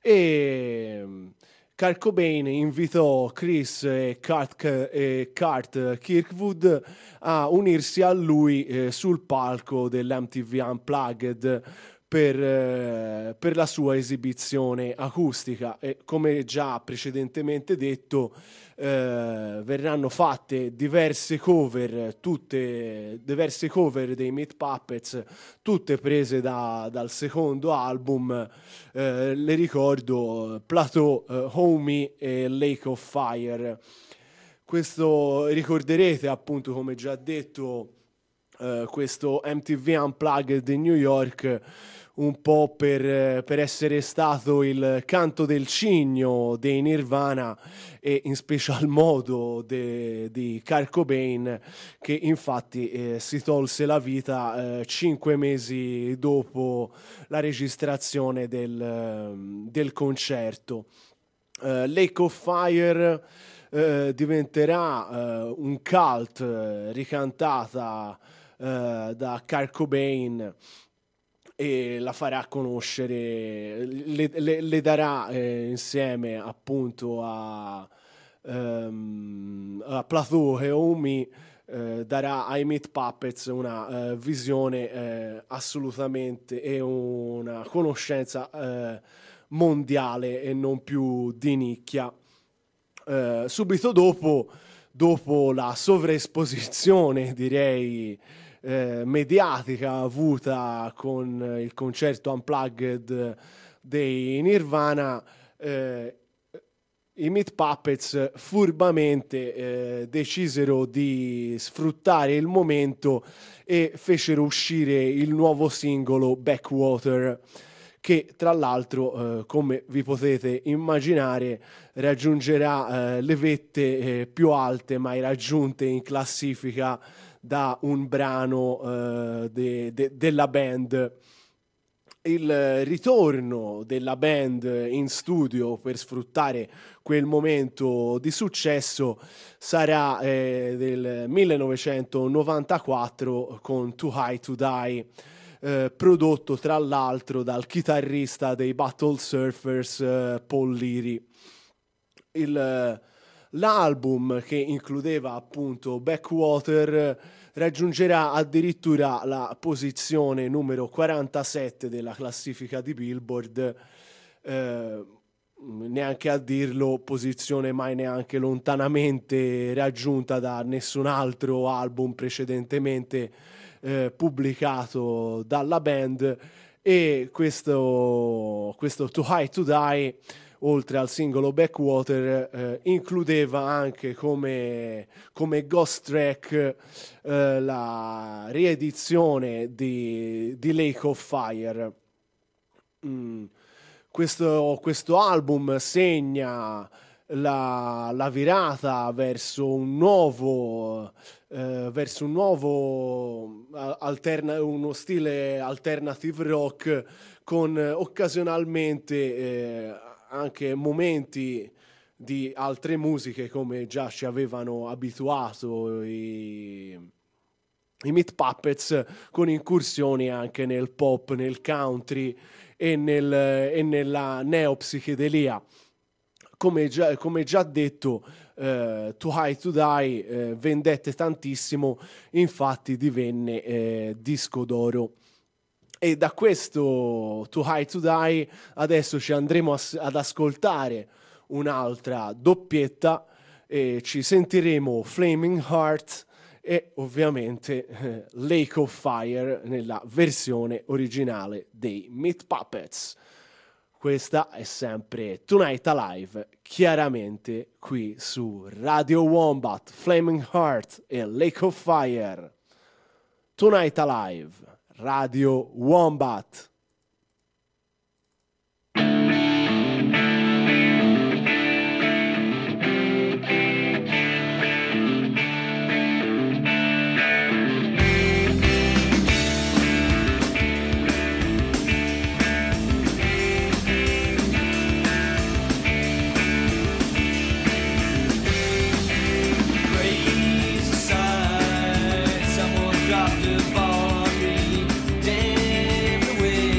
E Kurt Cobain invitò Chris e Kurt, e Kurt Kirkwood a unirsi a lui eh, sul palco dell'M T V Unplugged Per, eh, per la sua esibizione acustica. E come già precedentemente detto, eh, verranno fatte diverse cover, tutte diverse cover dei Meat Puppets, tutte prese da, dal secondo album. Eh, le ricordo Plateau, eh, Homie e Lake of Fire. Questo ricorderete appunto, come già detto, eh, questo M T V Unplugged di New York, un po' per, per essere stato il canto del cigno dei Nirvana e in special modo de, di Kurt Cobain, che infatti eh, si tolse la vita eh, cinque mesi dopo la registrazione del, del concerto. Uh, Lake of Fire uh, diventerà uh, un cult uh, ricantata uh, da Kurt Cobain, e la farà conoscere, le, le, le darà eh, insieme appunto a, um, a Plateau e Homie, eh, darà ai Meat Puppets una eh, visione eh, assolutamente e una conoscenza eh, mondiale e non più di nicchia. Eh, subito dopo, dopo la sovraesposizione, direi, Eh, mediatica avuta con il concerto Unplugged dei Nirvana, eh, i Meat Puppets furbamente eh, decisero di sfruttare il momento e fecero uscire il nuovo singolo Backwater, che tra l'altro, eh, come vi potete immaginare, raggiungerà eh, le vette eh, più alte mai raggiunte in classifica da un brano eh, de- de- della band. Il ritorno della band in studio per sfruttare quel momento di successo sarà eh, del millenovecentonovantaquattro con Too High to Die, eh, prodotto tra l'altro dal chitarrista dei Battle Surfers eh, Paul Leary. Il, l'album, che includeva appunto Backwater, raggiungerà addirittura la posizione numero quarantasette della classifica di Billboard, eh, neanche a dirlo, posizione mai neanche lontanamente raggiunta da nessun altro album precedentemente eh, pubblicato dalla band. E questo, questo Too High to Die, oltre al singolo Backwater, eh, includeva anche come, come ghost track eh, la riedizione di, di Lake of Fire. Mm. Questo, questo album segna la, la virata verso un nuovo, eh, verso un nuovo alterna, uno stile alternative rock, con occasionalmente eh, anche momenti di altre musiche, come già ci avevano abituato i, i Meat Puppets, con incursioni anche nel pop, nel country e, nel, e nella neopsichedelia. Come già, come già detto, eh, Too High to Die eh, vendette tantissimo, infatti divenne eh, disco d'oro. E da questo Too High to Die adesso ci andremo a, ad ascoltare un'altra doppietta e ci sentiremo Flaming Heart e ovviamente eh, Lake of Fire nella versione originale dei Meat Puppets. Questa è sempre Tonight Alive, chiaramente qui su Radio Wombat, Flaming Heart e Lake of Fire. Tonight Alive, Radio Wombat. Someone dropped a body, damn the way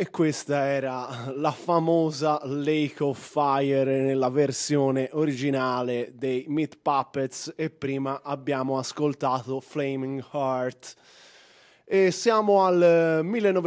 E questa era la famosa Lake of Fire nella versione originale dei Meat Puppets, e prima abbiamo ascoltato Flaming Heart. E siamo al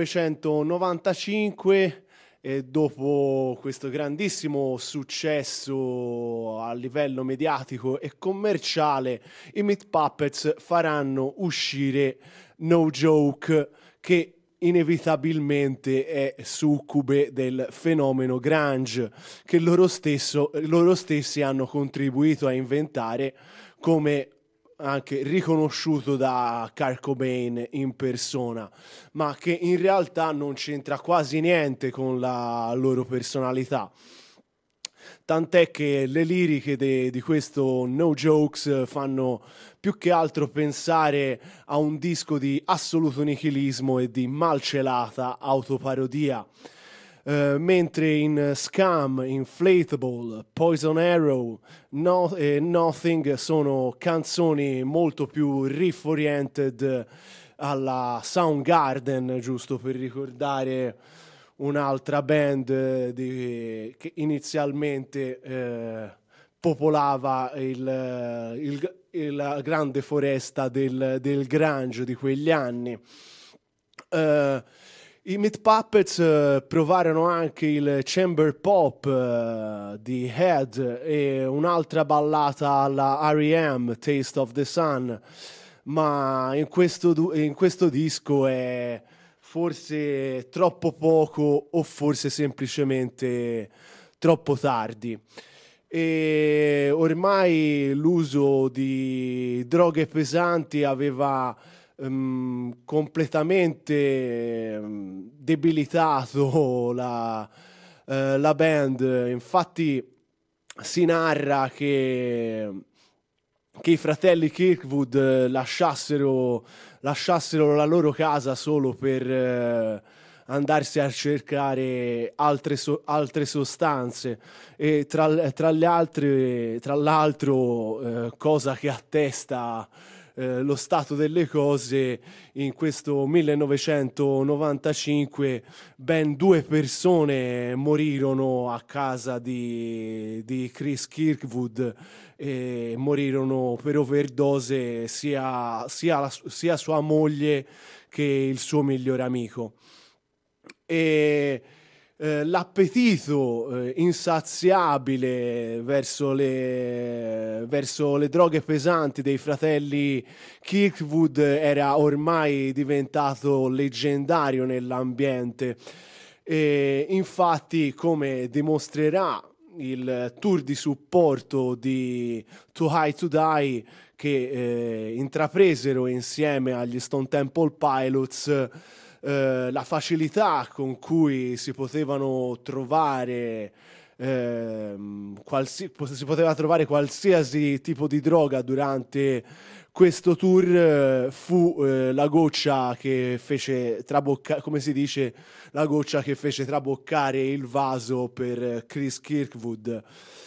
millenovecentonovantacinque e dopo questo grandissimo successo a livello mediatico e commerciale, i Meat Puppets faranno uscire No Joke, che inevitabilmente è succube del fenomeno grunge che loro, stesso, loro stessi hanno contribuito a inventare, come anche riconosciuto da Kurt Cobain in persona, ma che in realtà non c'entra quasi niente con la loro personalità. Tant'è che le liriche de, di questo No Jokes fanno più che altro pensare a un disco di assoluto nichilismo e di malcelata autoparodia. Uh, mentre in Scum, Inflatable, Poison Arrow no, e Nothing sono canzoni molto più riff oriented alla Soundgarden, giusto per ricordare un'altra band eh, di, che inizialmente eh, popolava il, il, il, la grande foresta del, del grunge di quegli anni. Uh, I Meat Puppets uh, provarono anche il chamber pop uh, di Head e un'altra ballata alla R E M, Taste of the Sun, ma in questo, in questo disco è forse troppo poco o forse semplicemente troppo tardi. E ormai l'uso di droghe pesanti aveva um, completamente um, debilitato la, uh, la band. Infatti si narra che che i fratelli Kirkwood lasciassero, lasciassero la loro casa solo per eh, andarsi a cercare altre, so- altre sostanze, e tra, tra le altre, tra l'altro eh, cosa che attesta eh, lo stato delle cose, in questo millenovecentonovantacinque ben due persone morirono a casa di, di Chris Kirkwood, e morirono per overdose sia, sia, la, sia sua moglie che il suo migliore amico. E eh, l'appetito eh, insaziabile verso le, verso le droghe pesanti dei fratelli Kirkwood era ormai diventato leggendario nell'ambiente, e infatti, come dimostrerà il tour di supporto di Too High to Die che eh, intrapresero insieme agli Stone Temple Pilots, eh, la facilità con cui si potevano trovare eh, qualsi- si poteva trovare qualsiasi tipo di droga durante questo tour eh, fu eh, la goccia che fece traboccare, come si dice, la goccia che fece traboccare il vaso per Chris Kirkwood.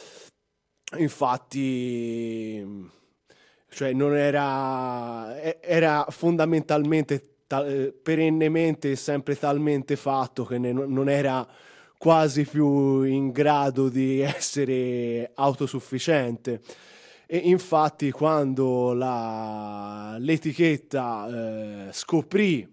Infatti, cioè non era, era fondamentalmente ta- perennemente sempre talmente fatto che ne, non era quasi più in grado di essere autosufficiente. E infatti, quando la, l'etichetta eh, scoprì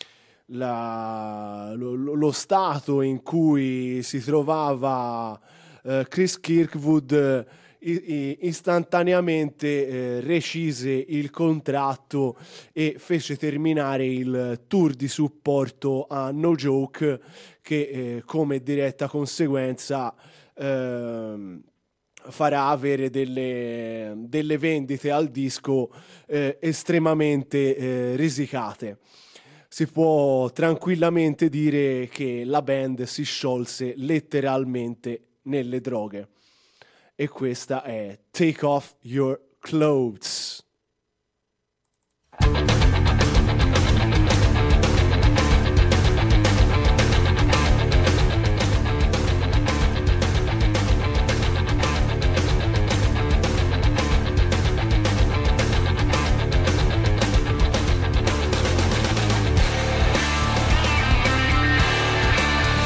la, lo, lo stato in cui si trovava eh, Chris Kirkwood, i, i, istantaneamente eh, recise il contratto e fece terminare il tour di supporto a No Joke, che eh, come diretta conseguenza eh, farà avere delle, delle vendite al disco eh, estremamente eh, risicate. Si può tranquillamente dire che la band si sciolse letteralmente nelle droghe. E questa è Take Off Your Clothes. Take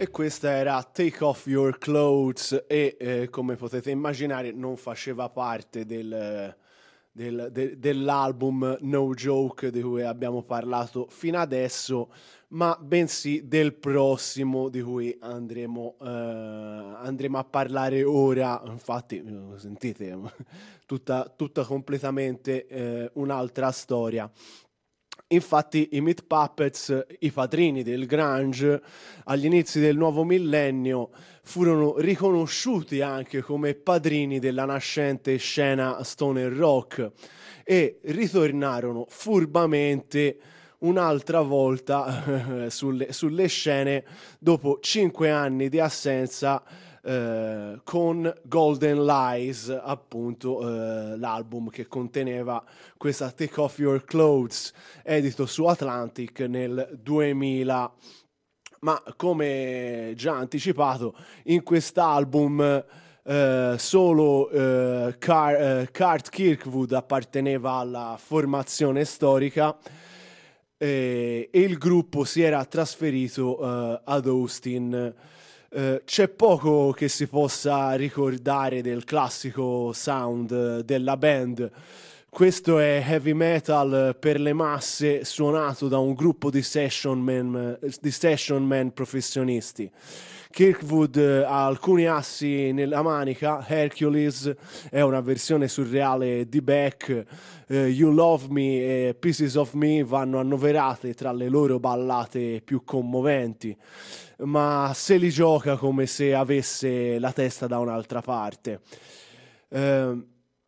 E questa era Take Off Your Clothes e eh, come potete immaginare non faceva parte del, del, de, dell'album No Joke di cui abbiamo parlato fino adesso, ma bensì del prossimo di cui andremo, eh, andremo a parlare ora. Infatti, sentite, tutta, tutta completamente eh, un'altra storia. Infatti i Meat Puppets, i padrini del grunge, agli inizi del nuovo millennio furono riconosciuti anche come padrini della nascente scena stoner rock e ritornarono furbamente un'altra volta eh, sulle, sulle scene dopo cinque anni di assenza eh, con Golden Lies, appunto eh, l'album che conteneva questa Take Off Your Clothes, edito su Atlantic nel duemila. Ma come già anticipato, in quest'album eh, solo eh, Car- eh, Kurt Kirkwood apparteneva alla formazione storica e, e il gruppo si era trasferito eh, ad Austin. Eh, c'è poco che si possa ricordare del classico sound della band. Questo è heavy metal per le masse, suonato da un gruppo di session man, di session man professionisti. Kirkwood ha alcuni assi nella manica. Hercules è una versione surreale di Beck. uh, You Love Me e Pieces of Me vanno annoverate tra le loro ballate più commoventi, ma se li gioca come se avesse la testa da un'altra parte. Uh,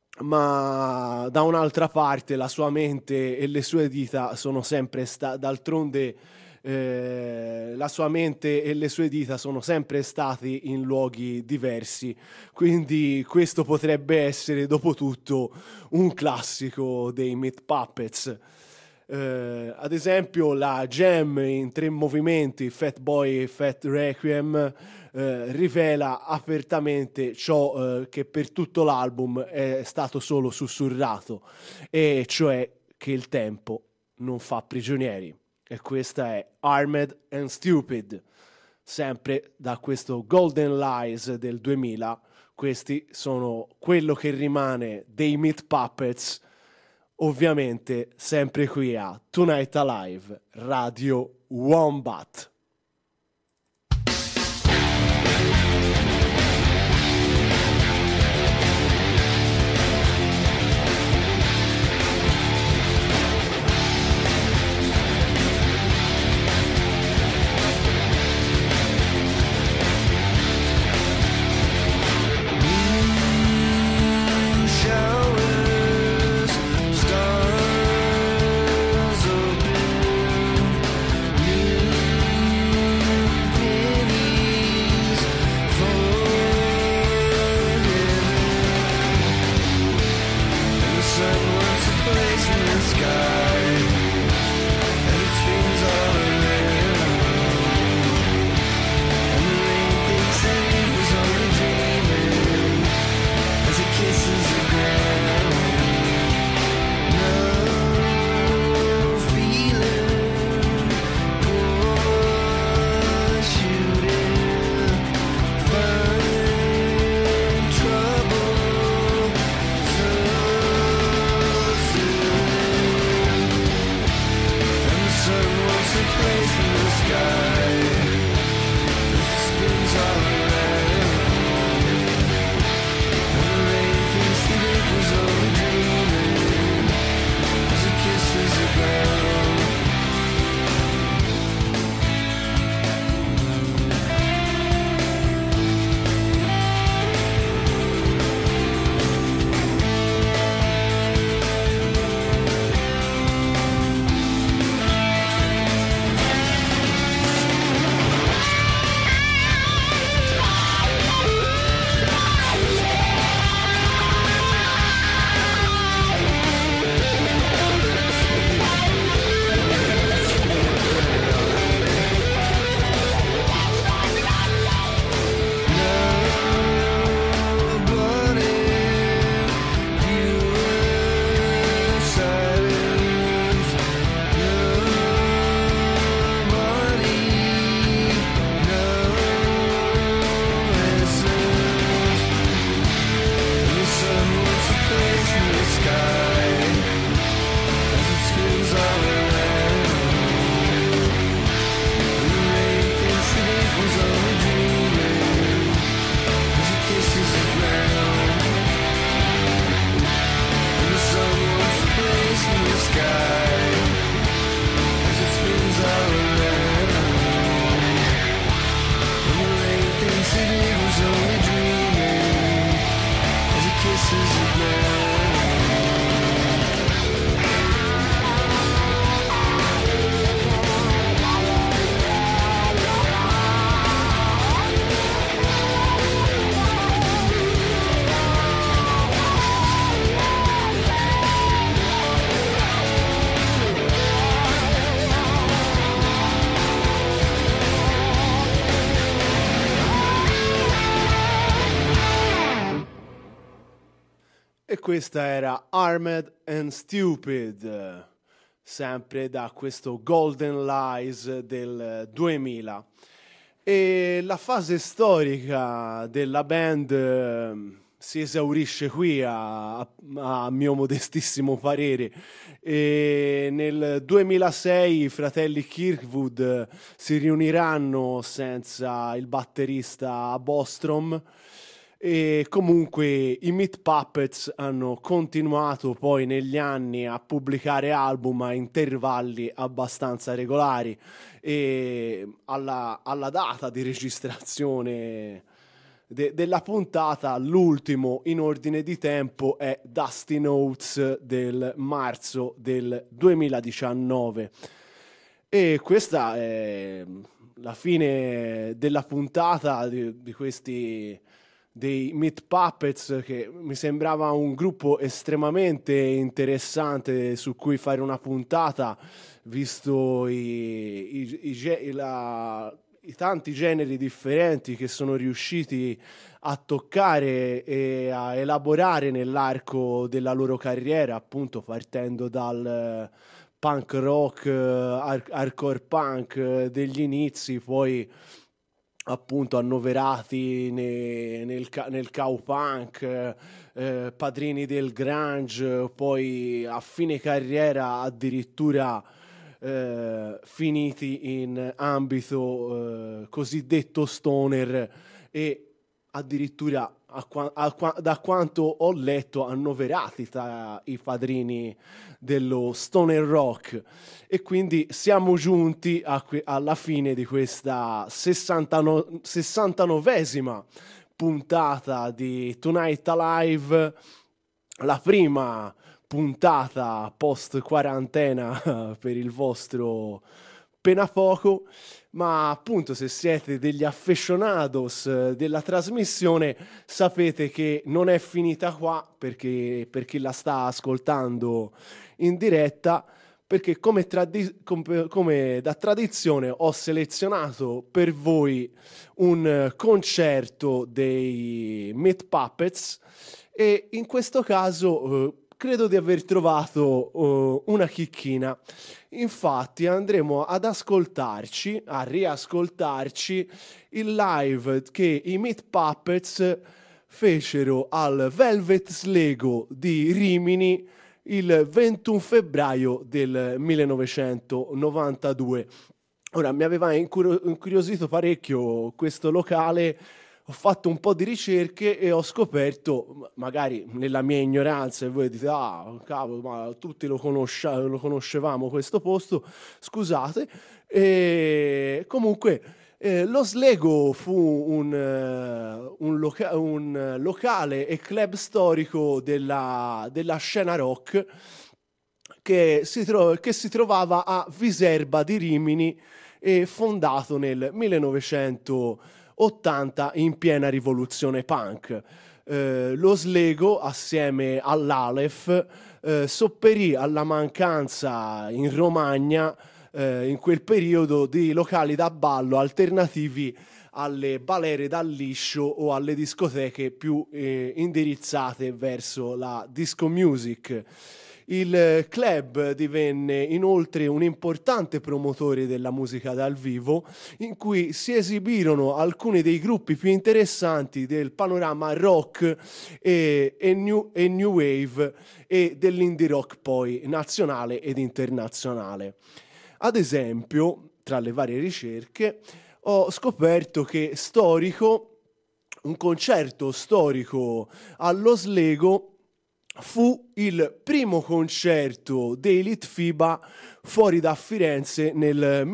ma da un'altra parte la sua mente e le sue dita sono sempre state, d'altronde eh, la sua mente e le sue dita sono sempre stati in luoghi diversi, quindi questo potrebbe essere dopo tutto un classico dei Meat Puppets. Uh, ad esempio la jam in tre movimenti Fat Boy Fat Requiem uh, rivela apertamente ciò uh, che per tutto l'album è stato solo sussurrato, e cioè che il tempo non fa prigionieri. E questa è Armed and Stupid, sempre da questo Golden Lies del duemila. Questi sono quello che rimane dei Meat Puppets, ovviamente sempre qui a Tonight Alive, Radio Wombat. Stars open, questa era Armed and Stupid, sempre da questo Golden Lies del duemila. E la fase storica della band eh, si esaurisce qui a, a, a mio modestissimo parere. E nel duemilasei i fratelli Kirkwood si riuniranno senza il batterista Bostrom. E comunque i Meat Puppets hanno continuato poi negli anni a pubblicare album a intervalli abbastanza regolari, e alla, alla data di registrazione de, della puntata l'ultimo in ordine di tempo è Dusty Notes del marzo del duemiladiciannove. E questa è la fine della puntata di, di questi dei Meat Puppets, che mi sembrava un gruppo estremamente interessante su cui fare una puntata, visto i, i, i, la, i tanti generi differenti che sono riusciti a toccare e a elaborare nell'arco della loro carriera, appunto partendo dal punk rock, hardcore punk degli inizi, poi appunto annoverati ne, nel, nel cowpunk, eh, padrini del grunge, poi a fine carriera addirittura eh, finiti in ambito eh, cosiddetto stoner, e addirittura a, a, a, da quanto ho letto annoverati tra i padrini dello stoner rock. E quindi siamo giunti a, alla fine di questa sessantanovesima puntata di Tonight Alive, la prima puntata post quarantena per il vostro Pena Poco. Ma appunto, se siete degli affezionados della trasmissione, sapete che non è finita qua, perché per chi la sta ascoltando in diretta, perché come, tradi- com- come da tradizione ho selezionato per voi un concerto dei Meat Puppets, e in questo caso eh, credo di aver trovato uh, una chicchina. Infatti andremo ad ascoltarci, a riascoltarci il live che i Meat Puppets fecero al Velvet Slego di Rimini il ventuno febbraio del millenovecentonovantadue. Ora, mi aveva incuriosito parecchio questo locale. Ho fatto un po' di ricerche e ho scoperto, magari nella mia ignoranza, e voi dite, ah, cavolo, ma tutti lo, conoscia- lo conoscevamo questo posto, scusate. E comunque eh, lo Slego fu un, uh, un, loca- un locale e club storico della, della scena rock che si, tro- che si trovava a Viserba di Rimini, e fondato nel millenovecentottanta in piena rivoluzione punk. Eh, lo Slego, assieme all'Aleph, eh, sopperì alla mancanza in Romagna eh, in quel periodo di locali da ballo alternativi alle balere dal liscio o alle discoteche più eh, indirizzate verso la disco music. Il club divenne inoltre un importante promotore della musica dal vivo, in cui si esibirono alcuni dei gruppi più interessanti del panorama rock e, e, new, e new wave e dell'indie rock poi nazionale ed internazionale. Ad esempio, tra le varie ricerche, ho scoperto che storico, un concerto storico allo Slego fu il primo concerto dei Litfiba fuori da Firenze nel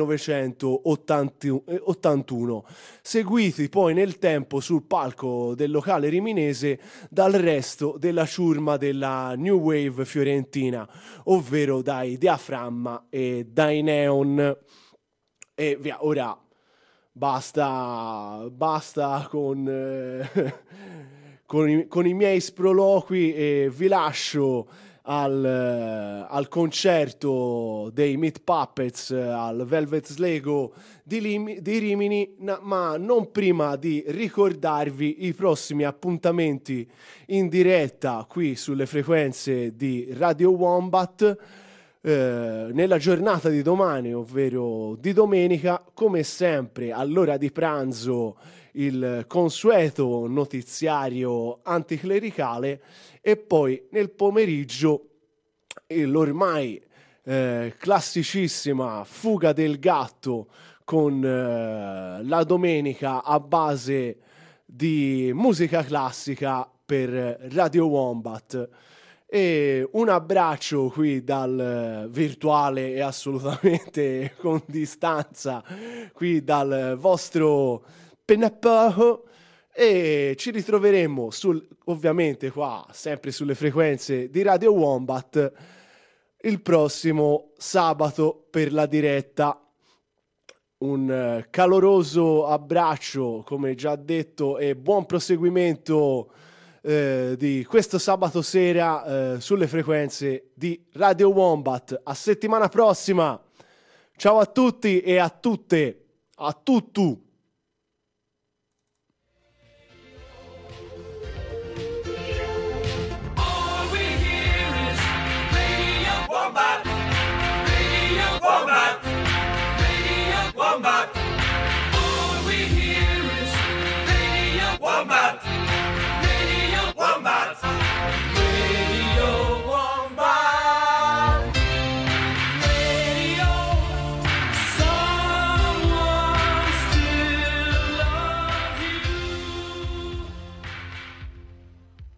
millenovecentottantuno, seguiti poi nel tempo sul palco del locale riminese dal resto della ciurma della New Wave fiorentina, ovvero dai Diaframma e dai Neon. E via, ora basta, basta con... Eh, Con i, con i miei sproloqui, e vi lascio al, eh, al concerto dei Meat Puppets eh, al Velvet Slego di, Lim- di Rimini, na- ma non prima di ricordarvi i prossimi appuntamenti in diretta qui sulle frequenze di Radio Wombat eh, nella giornata di domani, ovvero di domenica, come sempre all'ora di pranzo il consueto notiziario anticlericale e poi nel pomeriggio l'ormai eh, classicissima Fuga del gatto con eh, la domenica a base di musica classica per Radio Wombat. E un abbraccio qui dal virtuale e assolutamente con distanza qui dal vostro Penapaho, e ci ritroveremo sul, ovviamente qua sempre sulle frequenze di Radio Wombat il prossimo sabato per la diretta. Un caloroso abbraccio, come già detto, e buon proseguimento eh, di questo sabato sera eh, sulle frequenze di Radio Wombat. A settimana prossima, ciao a tutti e a tutte, a tutto.